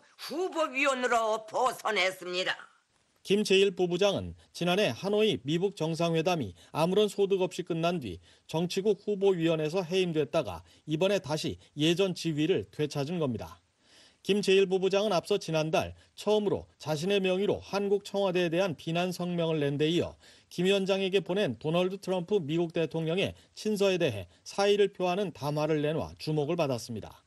후보위원으로 보선했습니다. 김 제일 부부장은 지난해 하노이 미북 정상회담이 아무런 소득 없이 끝난 뒤 정치국 후보위원회에서 해임됐다가 이번에 다시 예전 지위를 되찾은 겁니다. 김 제일 부부장은 앞서 지난달 처음으로 자신의 명의로 한국 청와대에 대한 비난 성명을 낸 데 이어 김 위원장에게 보낸 도널드 트럼프 미국 대통령의 친서에 대해 사의를 표하는 담화를 내놔 주목을 받았습니다.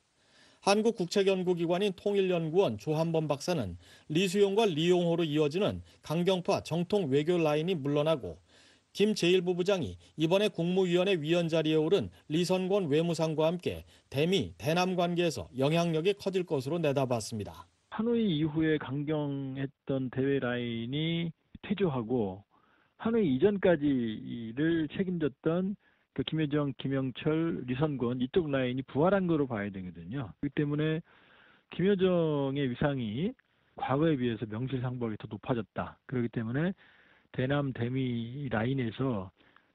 한국국책연구기관인 통일연구원 조한범 박사는 리수용과 리용호로 이어지는 강경파 정통 외교 라인이 물러나고 김 제일 부부장이 이번에 국무위원회 위원 자리에 오른 리선권 외무상과 함께 대미, 대남 관계에서 영향력이 커질 것으로 내다봤습니다. 하노이 이후에 강경했던 대외 라인이 퇴조하고 하노이 이전까지를 책임졌던 그 김여정, 김영철, 리선권 이쪽 라인이 부활한 거로 봐야 되거든요. 그렇기 때문에 김여정의 위상이 과거에 비해서 명실상부하게 더 높아졌다. 그렇기 때문에 대남 대미 라인에서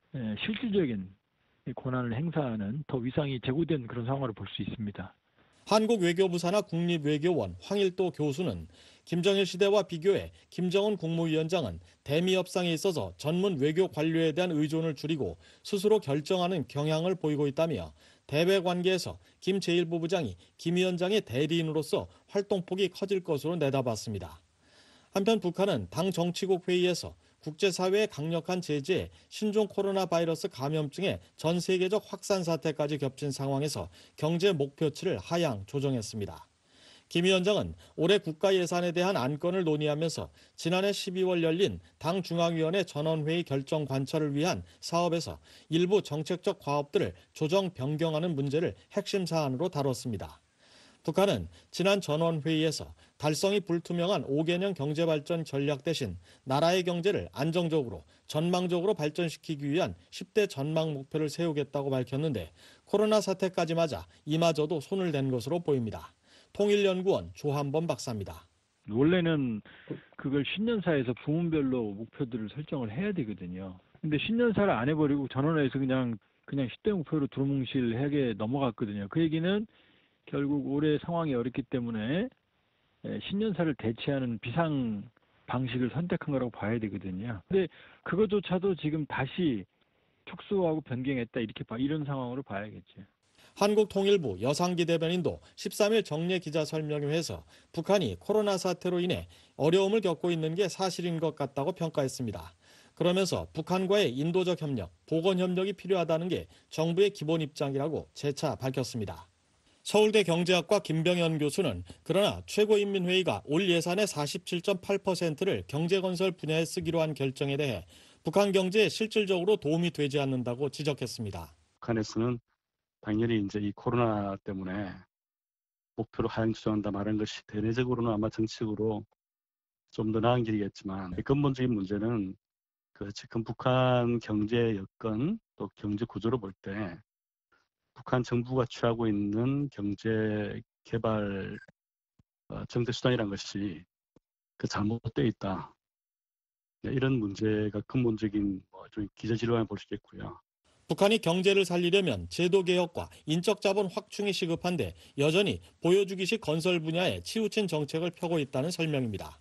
실질적인 권한을 행사하는 더 위상이 제고된 그런 상황으로 볼 수 있습니다. 한국외교부 산하 국립외교원 황일도 교수는 김정일 시대와 비교해 김정은 국무위원장은 대미 협상에 있어서 전문 외교 관료에 대한 의존을 줄이고 스스로 결정하는 경향을 보이고 있다며 대외 관계에서 김 제일 부부장이 김 위원장의 대리인으로서 활동폭이 커질 것으로 내다봤습니다. 한편 북한은 당 정치국 회의에서 국제사회의 강력한 제재에 신종 코로나 바이러스 감염증의 전 세계적 확산 사태까지 겹친 상황에서 경제 목표치를 하향 조정했습니다. 김 위원장은 올해 국가 예산에 대한 안건을 논의하면서 지난해 십이월 열린 당 중앙위원회 전원회의 결정 관철을 위한 사업에서 일부 정책적 과업들을 조정 변경하는 문제를 핵심 사안으로 다뤘습니다. 북한은 지난 전원회의에서 달성이 불투명한 오 개년 경제발전 전략 대신 나라의 경제를 안정적으로 전망적으로 발전시키기 위한 십 대 전망 목표를 세우겠다고 밝혔는데 코로나 사태까지 맞아 이마저도 손을 댄 것으로 보입니다. 통일연구원 조한범 박사입니다. 원래는 그걸 신년사에서 부문별로 목표들을 설정을 해야 되거든요. 근데 신년사를 안 해버리고 전원회에서 그냥 그냥 십 대 목표로 두루뭉실하게 넘어갔거든요. 그 얘기는 결국 올해 상황이 어렵기 때문에 신년사를 대체하는 비상 방식을 선택한 거라고 봐야 되거든요. 근데 그것조차도 지금 다시 축소하고 변경했다 이렇게 봐 이런 상황으로 봐야겠죠. 한국통일부 여상기 대변인도 십삼일 정례 기자설명회에서 북한이 코로나 사태로 인해 어려움을 겪고 있는 게 사실인 것 같다고 평가했습니다. 그러면서 북한과의 인도적 협력, 보건 협력이 필요하다는 게 정부의 기본 입장이라고 재차 밝혔습니다. 서울대 경제학과 김병현 교수는 그러나 최고인민회의가 올 예산의 사십칠 점 팔 퍼센트를 경제건설 분야에 쓰기로 한 결정에 대해 북한 경제에 실질적으로 도움이 되지 않는다고 지적했습니다. 북한에서는 당연히 이제 이 코로나 때문에 목표로 하향 조정한다 말한 것이 대내적으로는 아마 정치적으로 좀 더 나은 길이겠지만 근본적인 문제는 그 지금 북한 경제 여건 또 경제 구조로 볼 때 북한 정부가 취하고 있는 경제 개발 정책 수단이란 것이 그 잘못되어 있다. 이런 문제가 근본적인 뭐 좀 기저질환을 볼 수 있겠고요. 북한이 경제를 살리려면 제도 개혁과 인적 자본 확충이 시급한데 여전히 보여주기식 건설 분야에 치우친 정책을 펴고 있다는 설명입니다.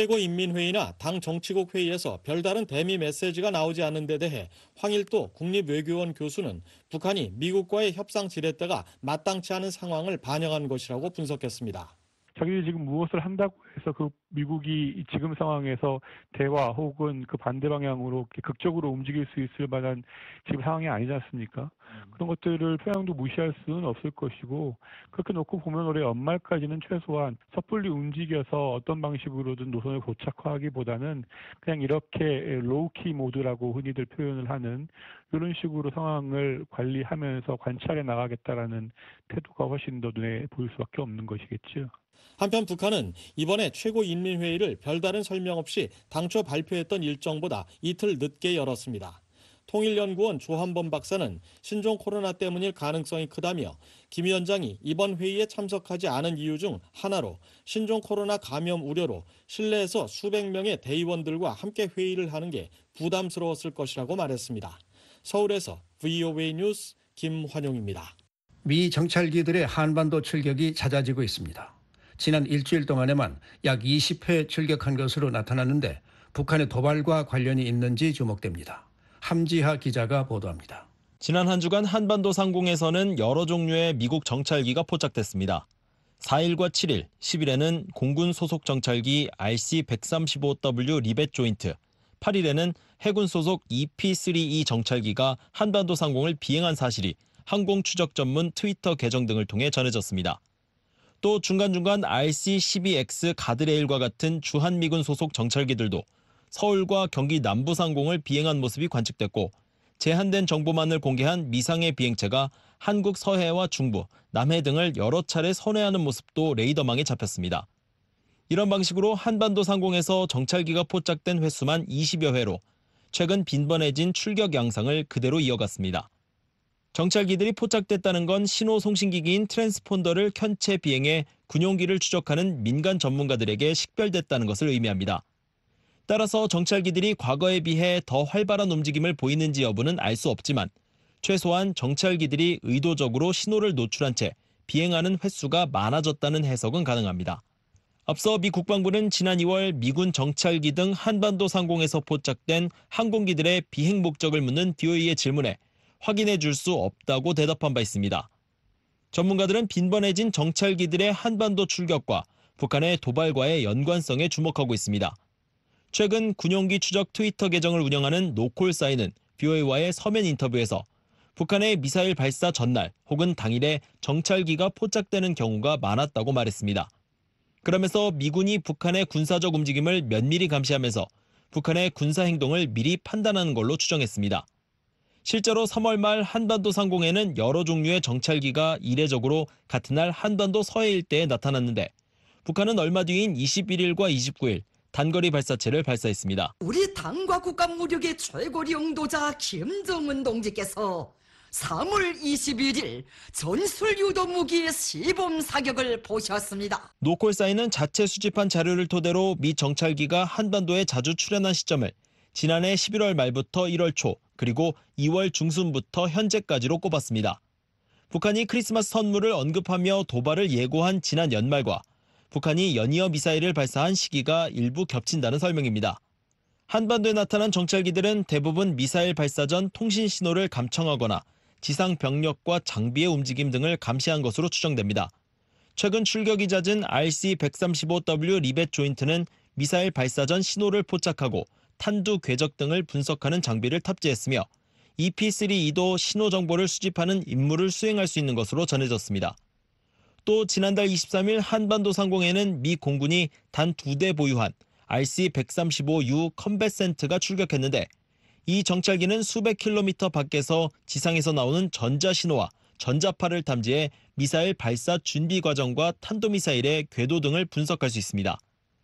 최고인민회의나 당 정치국 회의에서 별다른 대미 메시지가 나오지 않는 데 대해 황일도 국립외교원 교수는 북한이 미국과의 협상 지렛대가 마땅치 않은 상황을 반영한 것이라고 분석했습니다. 자기들이 지금 무엇을 한다고 해서 그 미국이 지금 상황에서 대화 혹은 그 반대 방향으로 극적으로 움직일 수 있을 만한 지금 상황이 아니지 않습니까? 음. 그런 것들을 평양도 무시할 수는 없을 것이고 그렇게 놓고 보면 올해 연말까지는 최소한 섣불리 움직여서 어떤 방식으로든 노선을 고착화하기보다는 그냥 이렇게 로우키 모드라고 흔히들 표현을 하는 이런 식으로 상황을 관리하면서 관찰해 나가겠다라는 태도가 훨씬 더 눈에 보일 수밖에 없는 것이겠죠. 한편 북한은 이번에 최고인민회의를 별다른 설명 없이 당초 발표했던 일정보다 이틀 늦게 열었습니다. 통일연구원 조한범 박사는 신종 코로나 때문일 가능성이 크다며 김 위원장이 이번 회의에 참석하지 않은 이유 중 하나로 신종 코로나 감염 우려로 실내에서 수백 명의 대의원들과 함께 회의를 하는 게 부담스러웠을 것이라고 말했습니다. 서울에서 브이오에이 뉴스 김환용입니다. 미 정찰기들의 한반도 출격이 잦아지고 있습니다. 지난 일주일 동안에만 약 이십 회 출격한 것으로 나타났는데 북한의 도발과 관련이 있는지 주목됩니다. 함지하 기자가 보도합니다. 지난 한 주간 한반도 상공에서는 여러 종류의 미국 정찰기가 포착됐습니다. 사 일과 칠 일, 십 일에는 공군 소속 정찰기 알씨 백삼십오 더블유 리벳 조인트, 팔 일에는 해군 소속 이피 쓰리 이 정찰기가 한반도 상공을 비행한 사실이 항공 추적 전문 트위터 계정 등을 통해 전해졌습니다. 또 중간중간 알씨 십이 엑스 가드레일과 같은 주한미군 소속 정찰기들도 서울과 경기 남부 상공을 비행한 모습이 관측됐고 제한된 정보만을 공개한 미상의 비행체가 한국 서해와 중부, 남해 등을 여러 차례 선회하는 모습도 레이더망에 잡혔습니다. 이런 방식으로 한반도 상공에서 정찰기가 포착된 횟수만 이십여 회로 최근 빈번해진 출격 양상을 그대로 이어갔습니다. 정찰기들이 포착됐다는 건 신호송신기기인 트랜스폰더를 켠 채 비행해 군용기를 추적하는 민간 전문가들에게 식별됐다는 것을 의미합니다. 따라서 정찰기들이 과거에 비해 더 활발한 움직임을 보이는지 여부는 알 수 없지만 최소한 정찰기들이 의도적으로 신호를 노출한 채 비행하는 횟수가 많아졌다는 해석은 가능합니다. 앞서 미 국방부는 지난 이월 미군 정찰기 등 한반도 상공에서 포착된 항공기들의 비행 목적을 묻는 비오이의 질문에 확인해 줄 수 없다고 대답한 바 있습니다. 전문가들은 빈번해진 정찰기들의 한반도 출격과 북한의 도발과의 연관성에 주목하고 있습니다. 최근 군용기 추적 트위터 계정을 운영하는 노콜사인은 비오에이와의 서면 인터뷰에서 북한의 미사일 발사 전날 혹은 당일에 정찰기가 포착되는 경우가 많았다고 말했습니다. 그러면서 미군이 북한의 군사적 움직임을 면밀히 감시하면서 북한의 군사 행동을 미리 판단하는 걸로 추정했습니다. 실제로 삼월 말 한반도 상공에는 여러 종류의 정찰기가 이례적으로 같은 날 한반도 서해 일대에 나타났는데 북한은 얼마 뒤인 이십일 일과 이십구 일 단거리 발사체를 발사했습니다. 우리 당과 국가무력의 최고領導자 김정은 동지께서 삼월 이십일 일 전술 유도 무기의 시범 사격을 보셨습니다. 노콜사인은 자체 수집한 자료를 토대로 미 정찰기가 한반도에 자주 출현한 시점을 지난해 십일월 말부터 일월 초 그리고 이월 중순부터 현재까지로 꼽았습니다. 북한이 크리스마스 선물을 언급하며 도발을 예고한 지난 연말과 북한이 연이어 미사일을 발사한 시기가 일부 겹친다는 설명입니다. 한반도에 나타난 정찰기들은 대부분 미사일 발사 전 통신 신호를 감청하거나 지상 병력과 장비의 움직임 등을 감시한 것으로 추정됩니다. 최근 출격이 잦은 알씨 백삼십오 더블유 리벳 조인트는 미사일 발사 전 신호를 포착하고 탄두 궤적 등을 분석하는 장비를 탑재했으며 이피 쓰리 이도 신호 정보를 수집하는 임무를 수행할 수 있는 것으로 전해졌습니다. 또 지난달 이십삼 일 한반도 상공에는 미 공군이 단 두 대 보유한 알씨 백삼십오 유 컴뱃 센트가 출격했는데 이 정찰기는 수백 킬로미터 밖에서 지상에서 나오는 전자신호와 전자파를 탐지해 미사일 발사 준비 과정과 탄도미사일의 궤도 등을 분석할 수 있습니다.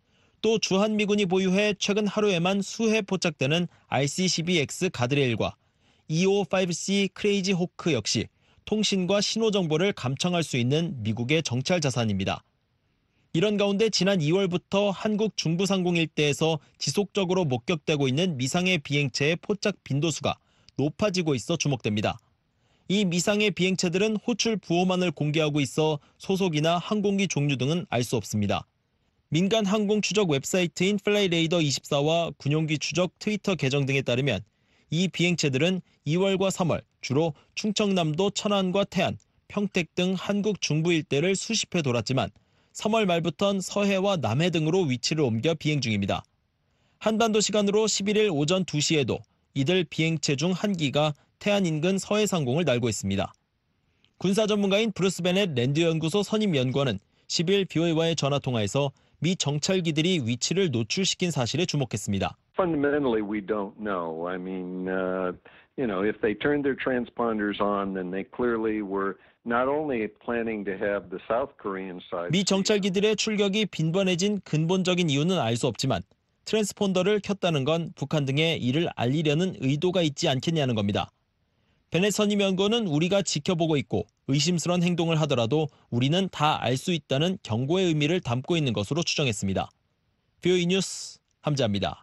또 주한미군이 보유해 최근 하루에만 수회 포착되는 알씨 십이 엑스 가드레일과 이오오오 씨 크레이지 호크 역시 통신과 신호 정보를 감청할 수 있는 미국의 정찰 자산입니다. 이런 가운데 지난 이월부터 한국 중부상공 일대에서 지속적으로 목격되고 있는 미상의 비행체의 포착 빈도수가 높아지고 있어 주목됩니다. 이 미상의 비행체들은 호출 부호만을 공개하고 있어 소속이나 항공기 종류 등은 알 수 없습니다. 민간 항공 추적 웹사이트인 플라이레이더 이십사와 군용기 추적 트위터 계정 등에 따르면 이 비행체들은 이월과 삼월 주로 충청남도 천안과 태안, 평택 등 한국 중부 일대를 수십 회 돌았지만 삼월 말부터는 서해와 남해 등으로 위치를 옮겨 비행 중입니다. 한반도 시간으로 십일일 오전 두 시에도 이들 비행체 중 한 기가 태안 인근 서해 상공을 날고 있습니다. 군사 전문가인 브루스 베넷 랜드연구소 선임연구원은 십일 비오에이와의 전화통화에서 미 정찰기들이 위치를 노출시킨 사실에 주목했습니다. Fundamentally, we don't know. I mean, uh, you know, if they turned their transponders on, then they clearly were not only planning to have the South Korean side. 미 정찰기들의 출격이 빈번해진 근본적인 이유는 알 수 없지만 트랜스폰더를 켰다는 건 북한 등에 이를 알리려는 의도가 있지 않겠냐는 겁니다. 베넷 선임연구원은 우리가 지켜보고 있고 의심스러운 행동을 하더라도 우리는 다 알 수 있다는 경고의 의미를 담고 있는 것으로 추정했습니다. 비오이 뉴스 함재합니다.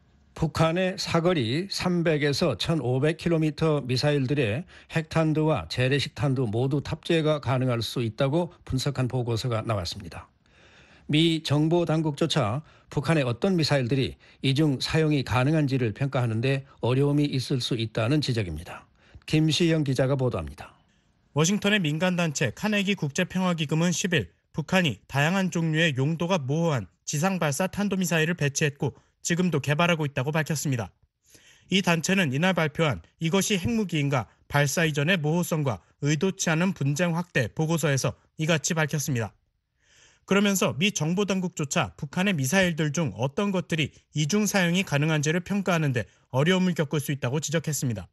북한의 사거리 삼백에서 천오백 킬로미터 미사일들의 핵탄두와 재래식 탄두 모두 탑재가 가능할 수 있다고 분석한 보고서가 나왔습니다. 미 정보 당국조차 북한의 어떤 미사일들이 이중 사용이 가능한지를 평가하는데 어려움이 있을 수 있다는 지적입니다. 김시영 기자가 보도합니다. 워싱턴의 민간단체 카네기 국제평화기금은 십일 북한이 다양한 종류의 용도가 모호한 지상발사 탄도미사일을 배치했고 지금도 개발하고 있다고 밝혔습니다. 이 단체는 이날 발표한 이것이 핵무기인가 발사 이전의 모호성과 의도치 않은 분쟁 확대 보고서에서 이같이 밝혔습니다. 그러면서 미 정보당국조차 북한의 미사일들 중 어떤 것들이 이중 사용이 가능한지를 평가하는데 어려움을 겪을 수 있다고 지적했습니다.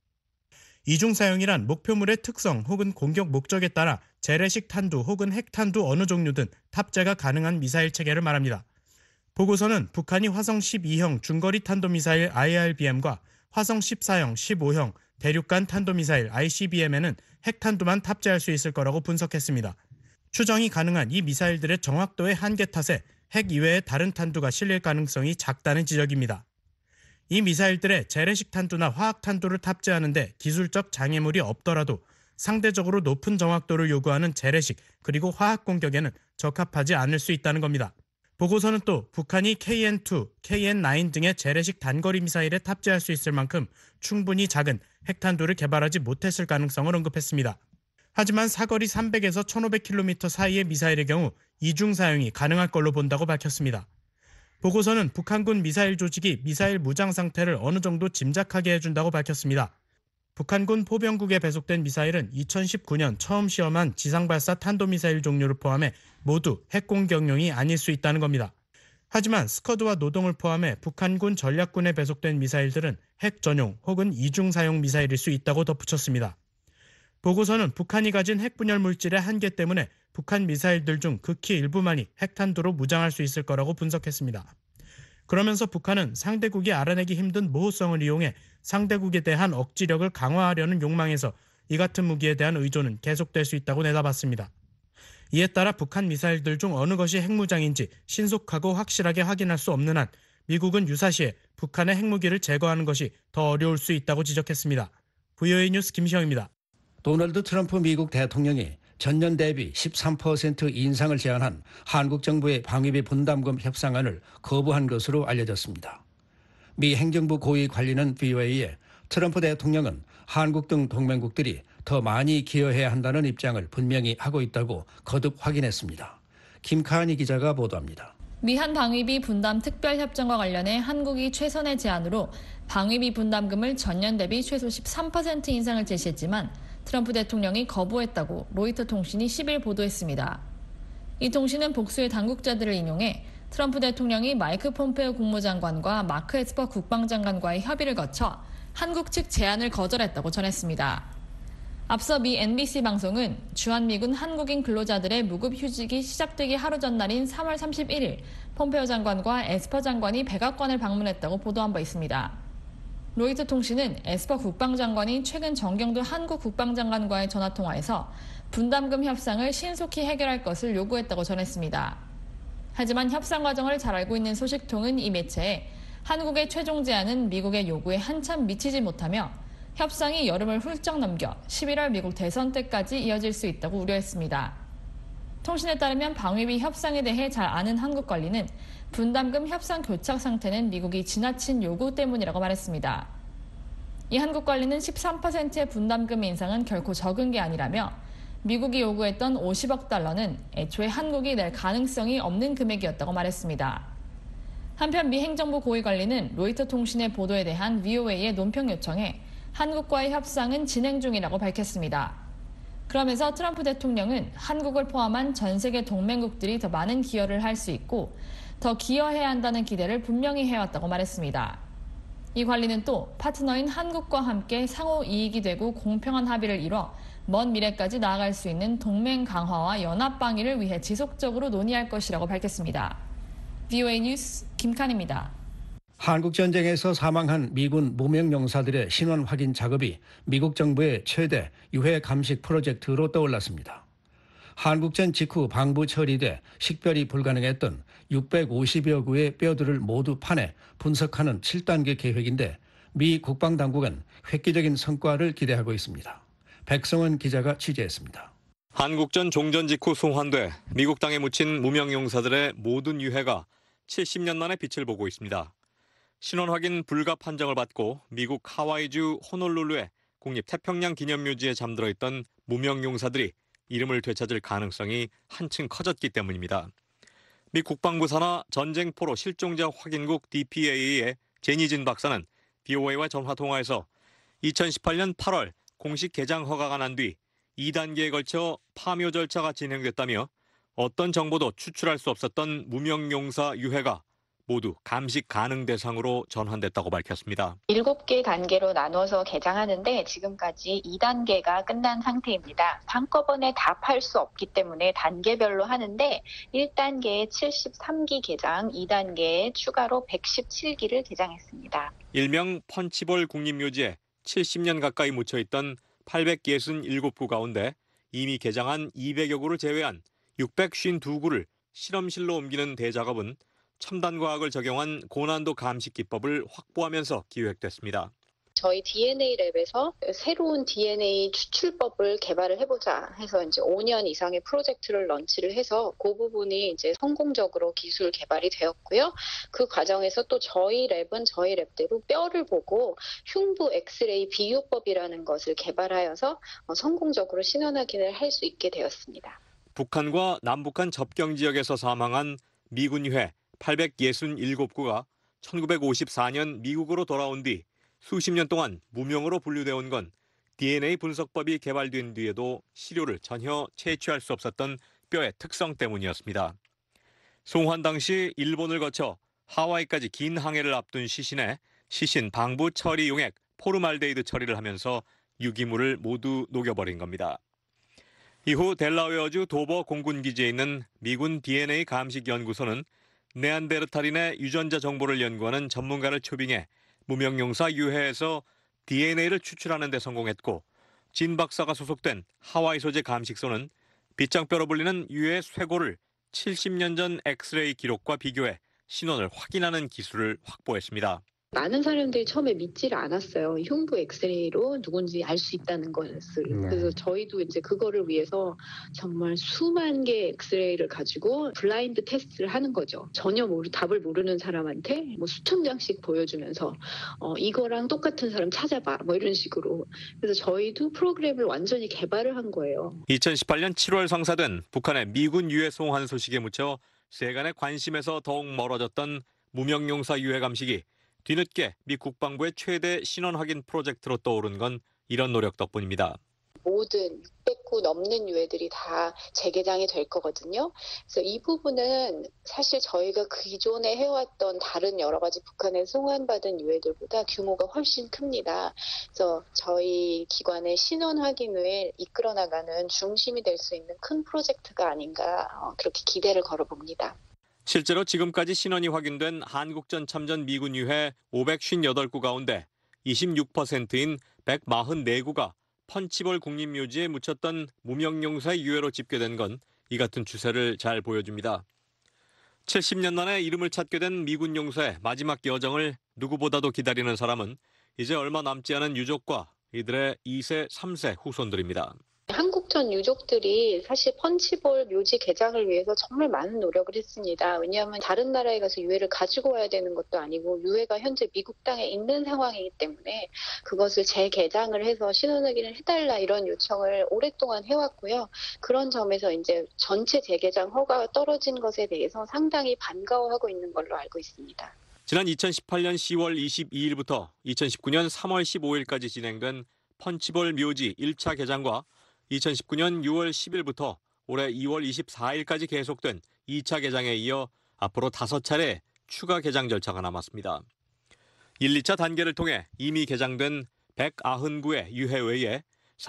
이중 사용이란 목표물의 특성 혹은 공격 목적에 따라 재래식 탄두 혹은 핵탄두 어느 종류든 탑재가 가능한 미사일 체계를 말합니다. 보고서는 북한이 화성 십이형 중거리 탄도미사일 아이알비엠과 화성 십사형, 십오형 대륙간 탄도미사일 아이씨비엠에는 핵탄두만 탑재할 수 있을 거라고 분석했습니다. 추정이 가능한 이 미사일들의 정확도의 한계 탓에 핵 이외의 다른 탄두가 실릴 가능성이 작다는 지적입니다. 이 미사일들의 재래식 탄두나 화학 탄두를 탑재하는데 기술적 장애물이 없더라도 상대적으로 높은 정확도를 요구하는 재래식 그리고 화학 공격에는 적합하지 않을 수 있다는 겁니다. 보고서는 또 북한이 케이엔 투, 케이엔 나인 등의 재래식 단거리 미사일에 탑재할 수 있을 만큼 충분히 작은 핵탄두를 개발하지 못했을 가능성을 언급했습니다. 하지만 사거리 삼백에서 천오백 킬로미터 사이의 미사일의 경우 이중 사용이 가능할 걸로 본다고 밝혔습니다. 보고서는 북한군 미사일 조직이 미사일 무장 상태를 어느 정도 짐작하게 해준다고 밝혔습니다. 북한군 포병국에 배속된 미사일은 이천십구년 처음 시험한 지상발사 탄도미사일 종류를 포함해 모두 핵공격용이 아닐 수 있다는 겁니다. 하지만 스커드와 노동을 포함해 북한군 전략군에 배속된 미사일들은 핵 전용 혹은 이중 사용 미사일일 수 있다고 덧붙였습니다. 보고서는 북한이 가진 핵분열 물질의 한계 때문에 북한 미사일들 중 극히 일부만이 핵탄두로 무장할 수 있을 거라고 분석했습니다. 그러면서 북한은 상대국이 알아내기 힘든 모호성을 이용해 상대국에 대한 억지력을 강화하려는 욕망에서 이 같은 무기에 대한 의존은 계속될 수 있다고 내다봤습니다. 이에 따라 북한 미사일들 중 어느 것이 핵무장인지 신속하고 확실하게 확인할 수 없는 한 미국은 유사시에 북한의 핵무기를 제거하는 것이 더 어려울 수 있다고 지적했습니다. 브이오에이 뉴스 김시영입니다. 도널드 트럼프 미국 대통령이 전년 대비 십삼 퍼센트 인상을 제안한 한국 정부의 방위비 분담금 협상안을 거부한 것으로 알려졌습니다. 미 행정부 고위 관리는 브이오에이에 트럼프 대통령은 한국 등 동맹국들이 더 많이 기여해야 한다는 입장을 분명히 하고 있다고 거듭 확인했습니다. 김카은이 기자가 보도합니다. 미한 방위비 분담 특별협정과 관련해 한국이 최선의 제안으로 방위비 분담금을 전년 대비 최소 십삼 퍼센트 인상을 제시했지만 트럼프 대통령이 거부했다고 로이터 통신이 십일 보도했습니다. 이 통신은 복수의 당국자들을 인용해 트럼프 대통령이 마이크 폼페오 국무장관과 마크 에스퍼 국방장관과의 협의를 거쳐 한국 측 제안을 거절했다고 전했습니다. 앞서 미 엔비씨 방송은 주한미군 한국인 근로자들의 무급 휴직이 시작되기 하루 전날인 삼월 삼십일일 폼페오 장관과 에스퍼 장관이 백악관을 방문했다고 보도한 바 있습니다. 로이터 통신은 에스퍼 국방장관이 최근 정경도 한국 국방장관과의 전화통화에서 분담금 협상을 신속히 해결할 것을 요구했다고 전했습니다. 하지만 협상 과정을 잘 알고 있는 소식통은 이 매체에 한국의 최종 제안은 미국의 요구에 한참 미치지 못하며 협상이 여름을 훌쩍 넘겨 십일월 미국 대선 때까지 이어질 수 있다고 우려했습니다. 통신에 따르면 방위비 협상에 대해 잘 아는 한국 관리는 분담금 협상 교착 상태는 미국이 지나친 요구 때문이라고 말했습니다. 이 한국 관리는 십삼 퍼센트의 분담금 인상은 결코 적은 게 아니라며 미국이 요구했던 오십억 달러는 애초에 한국이 낼 가능성이 없는 금액이었다고 말했습니다. 한편 미 행정부 고위 관리는 로이터 통신의 보도에 대한 브이오에이의 논평 요청에 한국과의 협상은 진행 중이라고 밝혔습니다. 그러면서 트럼프 대통령은 한국을 포함한 전 세계 동맹국들이 더 많은 기여를 할 수 있고 더 기여해야 한다는 기대를 분명히 해왔다고 말했습니다. 이 관리는 또 파트너인 한국과 함께 상호 이익이 되고 공평한 합의를 이뤄 먼 미래까지 나아갈 수 있는 동맹 강화와 연합 방위를 위해 지속적으로 논의할 것이라고 밝혔습니다. 브이오에이 뉴스 김칸입니다. 한국전쟁에서 사망한 미군 무명용사들의 신원 확인 작업이 미국 정부의 최대 유해 감식 프로젝트로 떠올랐습니다. 한국전 직후 방부 처리돼 식별이 불가능했던 육백오십여 구의 뼈들을 모두 파내 분석하는 칠 단계 계획인데 미 국방당국은 획기적인 성과를 기대하고 있습니다. 백성원 기자가 취재했습니다. 한국전 종전 직후 송환돼 미국 땅에 묻힌 무명용사들의 모든 유해가 칠십 년 만에 빛을 보고 있습니다. 신원 확인 불가 판정을 받고 미국 하와이주 호놀룰루의 국립태평양 기념묘지에 잠들어 있던 무명용사들이 이름을 되찾을 가능성이 한층 커졌기 때문입니다. 미 국방부 산하 전쟁포로 실종자 확인국 디피에이의 제니진 박사는 브이오에이와 전화통화에서 이천십팔 년 팔월 공식 개장 허가가 난 뒤 이 단계에 걸쳐 파묘 절차가 진행됐다며 어떤 정보도 추출할 수 없었던 무명용사 유해가 모두 감식 가능 대상으로 전환됐다고 밝혔습니다. 일곱 개 단계로 나눠서 개장하는데 지금까지 이 단계가 끝난 상태입니다. 한꺼번에 다 팔 수 없기 때문에 단계별로 하는데 일 단계에 칠십삼 기 개장, 이 단계에 추가로 백십칠 기를 개장했습니다. 일명 펀치볼 국립묘지에 칠십 년 가까이 묻혀있던 팔백육십칠 구 가운데 이미 개장한 이백여 구를 제외한 육백오십이 구를 실험실로 옮기는 대작업은 첨단 과학을 적용한 고난도 감식 기법을 확보하면서 기획됐습니다. 저희 디엔에이 랩에서 새로운 디엔에이 추출법을 개발을 해보자 해서 이제 오 년 이상의 프로젝트를 런치를 해서 그 부분이 이제 성공적으로 기술 개발이 되었고요. 그 과정에서 또 저희 랩은 저희 랩대로 뼈를 보고 흉부 엑스레이 비유법이라는 것을 개발하여서 성공적으로 신원 확인을 할 수 있게 되었습니다. 북한과 남북한 접경 지역에서 사망한 미군 유해 팔백육십칠 구가 천구백오십사 년 미국으로 돌아온 뒤 수십 년 동안 무명으로 분류되어 온 건 디엔에이 분석법이 개발된 뒤에도 시료를 전혀 채취할 수 없었던 뼈의 특성 때문이었습니다. 송환 당시 일본을 거쳐 하와이까지 긴 항해를 앞둔 시신에 시신 방부 처리 용액 포르말데이드 처리를 하면서 유기물을 모두 녹여버린 겁니다. 이후 델라웨어주 도버 공군기지에 있는 미군 디엔에이 감식 연구소는 네안데르탈인의 유전자 정보를 연구하는 전문가를 초빙해 무명용사 유해에서 디엔에이를 추출하는 데 성공했고 진 박사가 소속된 하와이 소재 감식소는 빗장뼈로 불리는 유해 쇄골을 칠십 년 전 엑스레이 기록과 비교해 신원을 확인하는 기술을 확보했습니다. 많은 사람들이 처음에 믿지를 않았어요. 흉부 엑스레이로 누군지 알 수 있다는 것을. 네. 그래서 저희도 이제 그거를 위해서 정말 수만 개의 엑스레이를 가지고 블라인드 테스트를 하는 거죠. 전혀 모르, 답을 모르는 사람한테 뭐 수천 장씩 보여주면서 어, 이거랑 똑같은 사람 찾아봐. 뭐 이런 식으로. 그래서 저희도 프로그램을 완전히 개발을 한 거예요. 이천십팔 년 칠월 성사된 북한의 미군 유해 송환 소식에 묻혀 세간의 관심에서 더욱 멀어졌던 무명용사 유해 감식이 뒤늦게 미 국방부의 최대 신원 확인 프로젝트로 떠오른 건 이런 노력 덕분입니다. 모든 육백 구 넘는 유해들이 다 재개장이 될 거거든요. 그래서 이 부분은 사실 저희가 기존에 해왔던 다른 여러 가지 북한에 송환받은 유해들보다 규모가 훨씬 큽니다. 그래서 저희 기관의 신원 확인을 이끌어 나가는 중심이 될 수 있는 큰 프로젝트가 아닌가 그렇게 기대를 걸어봅니다. 실제로 지금까지 신원이 확인된 한국전 참전 미군 유해 오백오십팔 구 가운데 이십육 퍼센트인 백사십사 구가 펀치볼 국립묘지에 묻혔던 무명용사의 유해로 집계된 건 이 같은 추세를 잘 보여줍니다. 칠십 년 만에 이름을 찾게 된 미군 용사의 마지막 여정을 누구보다도 기다리는 사람은 이제 얼마 남지 않은 유족과 이들의 이 세, 삼 세 후손들입니다. 한국전 유족들이 사실 펀치볼 묘지 개장을 위해서 정말 많은 노력을 했습니다. 왜냐하면 다른 나라에 가서 유해를 가지고 와야 되는 것도 아니고 유해가 현재 미국 땅에 있는 상황이기 때문에 그것을 재개장을 해서 신원확인을 해달라 이런 요청을 오랫동안 해왔고요. 그런 점에서 이제 전체 재개장 허가가 떨어진 것에 대해서 상당히 반가워하고 있는 걸로 알고 있습니다. 지난 이천십팔 년 시월 이십이일부터 이천십구 년 삼월 십오일까지 진행된 펀치볼 묘지 일 차 개장과 이천십구 년 유월 십일부터 올해 이월 이십사일까지 계속된 이 차 개장에 이어 앞으로 다섯 차례 추가 개장 절차가 남았습니다. 일, 이 차 단계를 통해 이미 개장된 백구십구의 유해 외에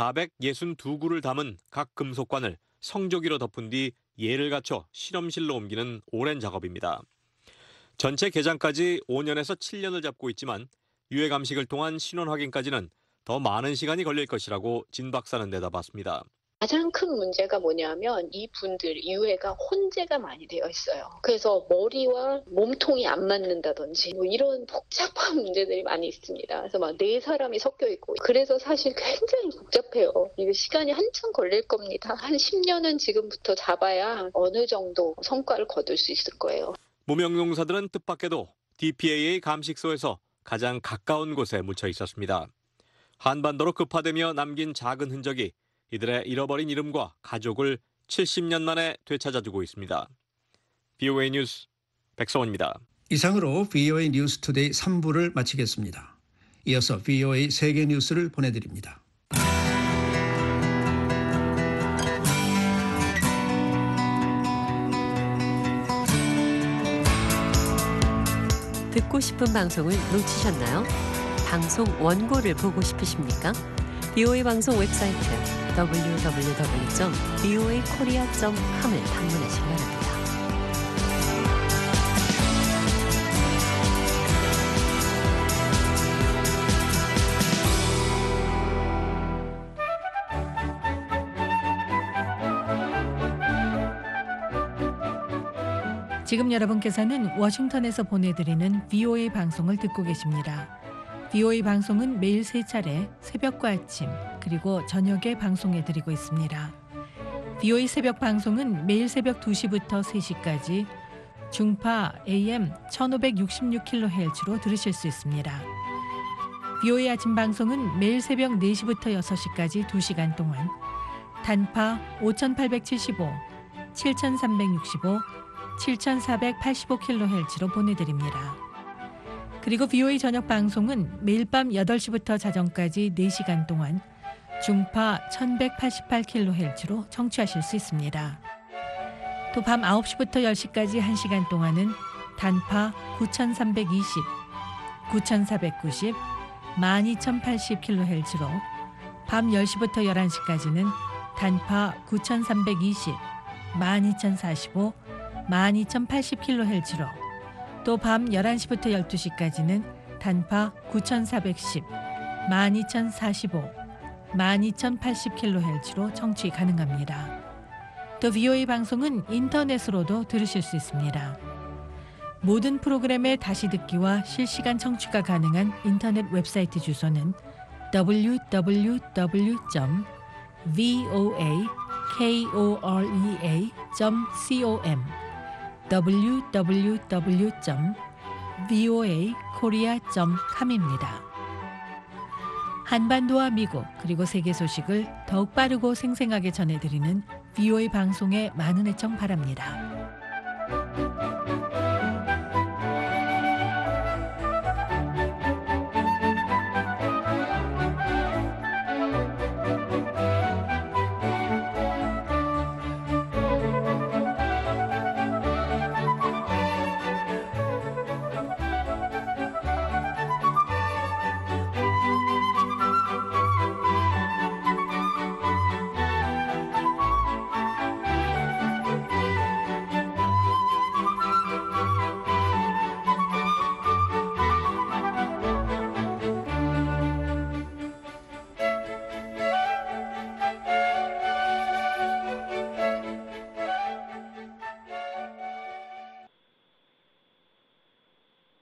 사백육십이 구를 담은 각 금속관을 성조기로 덮은 뒤 예를 갖춰 실험실로 옮기는 오랜 작업입니다. 전체 개장까지 오 년에서 칠 년을 잡고 있지만 유해 감식을 통한 신원 확인까지는 더 많은 시간이 걸릴 것이라고 진 박사는 내다봤습니다. 가장 큰 문제가 뭐냐면 이 분들 유해가 혼재가 많이 되어 있어요. 그래서 머리와 몸통이 안 맞는다든지 뭐 이런 복잡한 문제들이 많이 있습니다. 그래서 막 네 사람이 섞여 있고 그래서 사실 굉장히 복잡해요. 이거 시간이 한참 걸릴 겁니다. 한 십 년은 지금부터 잡아야 어느 정도 성과를 거둘 수 있을 거예요. 무명용사들은 뜻밖에도 디피에이에이 감식소에서 가장 가까운 곳에 묻혀 있었습니다. 한반도로 급파되며 남긴 작은 흔적이 이들의 잃어버린 이름과 가족을 칠십 년 만에 되찾아주고 있습니다. 비오에이 뉴스 백성원입니다. 이상으로 비오에이 뉴스 투데이 삼 부를 마치겠습니다. 이어서 비오에이 세계 뉴스를 보내드립니다. 듣고 싶은 방송을 놓치셨나요? 방송 원고를 보고 싶으십니까? 비오에이 방송 웹사이트 더블유 더블유 더블유 점 비오에이 코리아 점 컴을 방문하시기 바랍니다. 지금 여러분께서는 워싱턴에서 보내드리는 비오에이 방송을 듣고 계십니다. 비오에이 방송은 매일 세 차례 새벽과 아침 그리고 저녁에 방송해드리고 있습니다. 비오에이 새벽 방송은 매일 새벽 두 시부터 세 시까지 중파 에이엠 천오백육십육 킬로헤르츠로 들으실 수 있습니다. 비오에이 아침 방송은 매일 새벽 네 시부터 여섯 시까지 두 시간 동안 단파 오천팔백칠십오, 칠천삼백육십오, 칠천사백팔십오 킬로헤르츠로 보내드립니다. 그리고 비오에이 저녁 방송은 매일 밤 여덟 시부터 자정까지 네 시간 동안 중파 천백팔십팔 킬로헤르츠로 청취하실 수 있습니다. 또 밤 아홉 시부터 열 시까지 한 시간 동안은 단파 구천삼백이십, 구천사백구십, 만 이천팔십 킬로헤르츠로 밤 열 시부터 열한 시까지는 단파 구천삼백이십, 만 이천사십오, 만 이천팔십 킬로헤르츠로 또 밤 열한 시부터 열두 시까지는 단파 구천사백십, 만 이천사십오, 만 이천팔십 킬로헤르츠로 청취 가능합니다. 또 비오에이 방송은 인터넷으로도 들으실 수 있습니다. 모든 프로그램의 다시 듣기와 실시간 청취가 가능한 인터넷 웹사이트 주소는 더블유 더블유 더블유 점 비오에이 코리아 점 컴 더블유 더블유 더블유 점 비오에이 코리아 점 컴입니다. 한반도와 미국 그리고 세계 소식을 더욱 빠르고 생생하게 전해드리는 비오에이 방송에 많은 애청 바랍니다.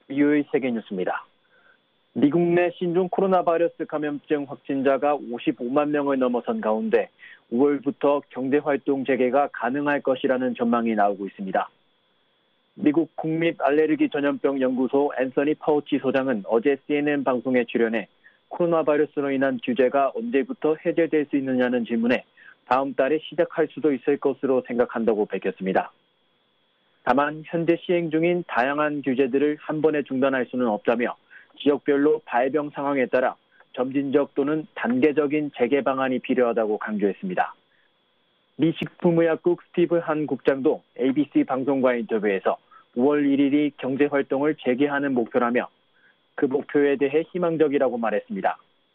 브이오에이 세계뉴스입니다. 미국 내 신종 코로나 바이러스 감염증 확진자가 오십오만 명을 넘어선 가운데 오월부터 경제활동 재개가 가능할 것이라는 전망이 나오고 있습니다. 미국 국립알레르기 전염병 연구소 앤서니 파우치 소장은 어제 씨엔엔 방송에 출연해 코로나 바이러스로 인한 규제가 언제부터 해제될 수 있느냐는 질문에 다음 달에 시작할 수도 있을 것으로 생각한다고 밝혔습니다. 다만 현재 시행 중인 다양한 규제들을 한 번에 중단할 수는 없다며 지역별로 발병 상황에 따라 점진적 또는 단계적인 재개 방안이 필요하다고 강조했습니다. 미 식품의약국 스티브 한 국장도 에이비씨 방송과 인터뷰에서 오월 일일이 경제활동을 재개하는 목표라며 그 목표에 대해 희망적이라고 말했습니다.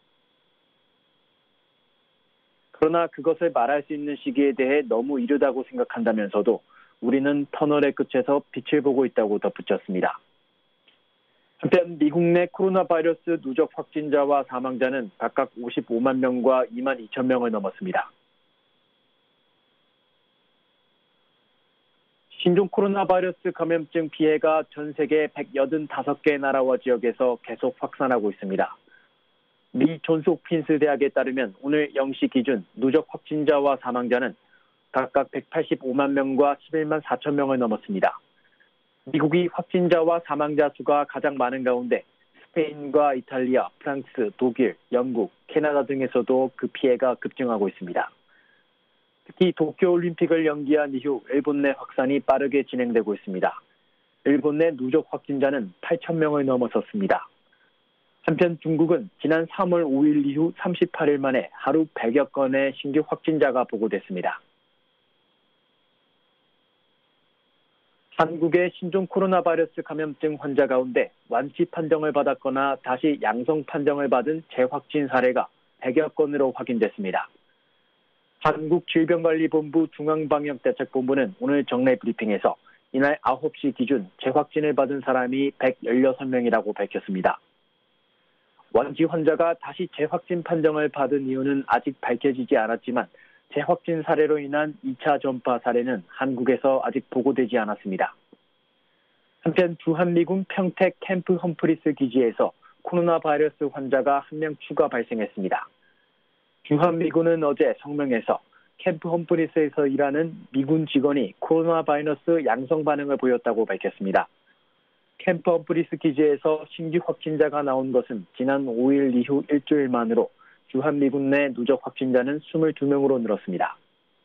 그러나 그것을 말할 수 있는 시기에 대해 너무 이르다고 생각한다면서도 우리는 터널의 끝에서 빛을 보고 있다고 덧붙였습니다. 한편 미국 내 코로나 바이러스 누적 확진자와 사망자는 각각 오십오만 명과 이만 이천 명을 넘었습니다. 신종 코로나 바이러스 감염증 피해가 전 세계 백팔십오 개 나라와 지역에서 계속 확산하고 있습니다. 미 존스홉킨스 대학에 따르면 오늘 영 시 기준 누적 확진자와 사망자는 각각 백팔십오만 명과 십일만 사천 명을 넘었습니다. 미국이 확진자와 사망자 수가 가장 많은 가운데 스페인과 이탈리아, 프랑스, 독일, 영국, 캐나다 등에서도 그 피해가 급증하고 있습니다. 특히 도쿄올림픽을 연기한 이후 일본 내 확산이 빠르게 진행되고 있습니다. 일본 내 누적 확진자는 팔천 명을 넘어섰습니다. 한편 중국은 지난 삼월 오일 이후 삼십팔 일 만에 하루 백여 건의 신규 확진자가 보고됐습니다. 한국의 신종 코로나 바이러스 감염증 환자 가운데 완치 판정을 받았거나 다시 양성 판정을 받은 재확진 사례가 백여 건으로 확인됐습니다. 한국질병관리본부 중앙방역대책본부는 오늘 정례 브리핑에서 이날 아홉 시 기준 재확진을 받은 사람이 백십육 명이라고 밝혔습니다. 완치 환자가 다시 재확진 판정을 받은 이유는 아직 밝혀지지 않았지만 재확진 사례로 인한 이 차 전파 사례는 한국에서 아직 보고되지 않았습니다. 한편 주한미군 평택 캠프 험프리스 기지에서 코로나 바이러스 환자가 한 명 추가 발생했습니다. 주한미군은 어제 성명에서 캠프 험프리스에서 일하는 미군 직원이 코로나 바이러스 양성 반응을 보였다고 밝혔습니다. 캠프 험프리스 기지에서 신규 확진자가 나온 것은 지난 오일 이후 일주일 만으로 주한미군 내 누적 확진자는 이십이 명으로 늘었습니다.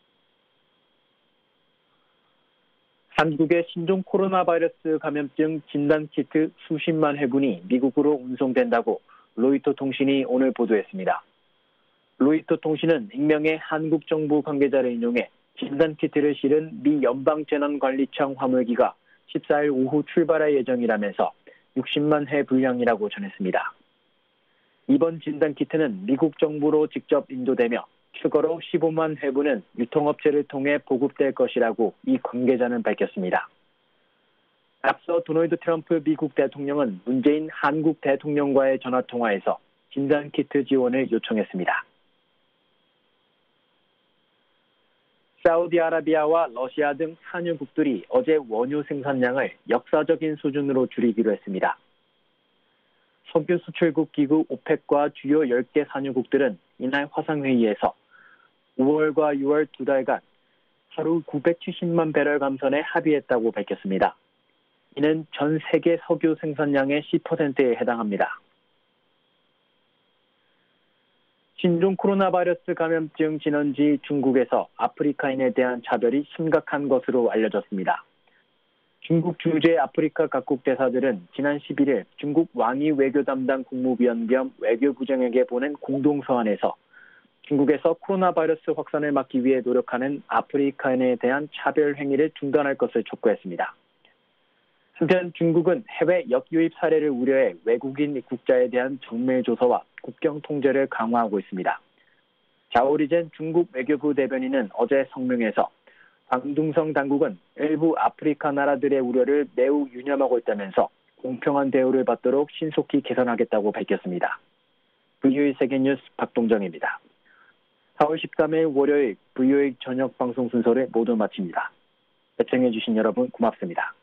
한국의 신종 코로나 바이러스 감염증 진단키트 수십만 회분이 미국으로 운송된다고 로이터 통신이 오늘 보도했습니다. 로이터 통신은 익명의 한국 정부 관계자를 인용해 진단키트를 실은 미 연방재난관리청 화물기가 십사 일 오후 출발할 예정이라면서 육십만 회 분량이라고 전했습니다. 이번 진단키트는 미국 정부로 직접 인도되며 추가로 십오만 회분은 유통업체를 통해 보급될 것이라고 이 관계자는 밝혔습니다. 앞서 도널드 트럼프 미국 대통령은 문재인 한국 대통령과의 전화통화에서 진단키트 지원을 요청했습니다. 사우디아라비아와 러시아 등 산유국들이 어제 원유 생산량을 역사적인 수준으로 줄이기로 했습니다. 석유 수출국 기구 오펙과 주요 열 개 산유국들은 이날 화상회의에서 오월과 유월 두 달간 하루 구백칠십만 배럴 감선에 합의했다고 밝혔습니다. 이는 전 세계 석유 생산량의 십 퍼센트에 해당합니다. 신종 코로나 바이러스 감염증 진원지 중국에서 아프리카인에 대한 차별이 심각한 것으로 알려졌습니다. 중국 주재 아프리카 각국 대사들은 지난 십일 일 중국 왕이 외교 담당 국무위원 겸 외교부장에게 보낸 공동서한에서 중국에서 코로나 바이러스 확산을 막기 위해 노력하는 아프리카인에 대한 차별 행위를 중단할 것을 촉구했습니다. 한편 중국은 해외 역유입 사례를 우려해 외국인 입국자에 대한 정밀 조사와 국경 통제를 강화하고 있습니다. 자오리젠 중국 외교부 대변인은 어제 성명에서 광둥성 당국은 일부 아프리카 나라들의 우려를 매우 유념하고 있다면서 공평한 대우를 받도록 신속히 개선하겠다고 밝혔습니다. 브이오에이 세계뉴스 박동정입니다. 사월 십삼일 월요일 브이오에이 저녁 방송 순서를 모두 마칩니다. 시청해주신 여러분 고맙습니다.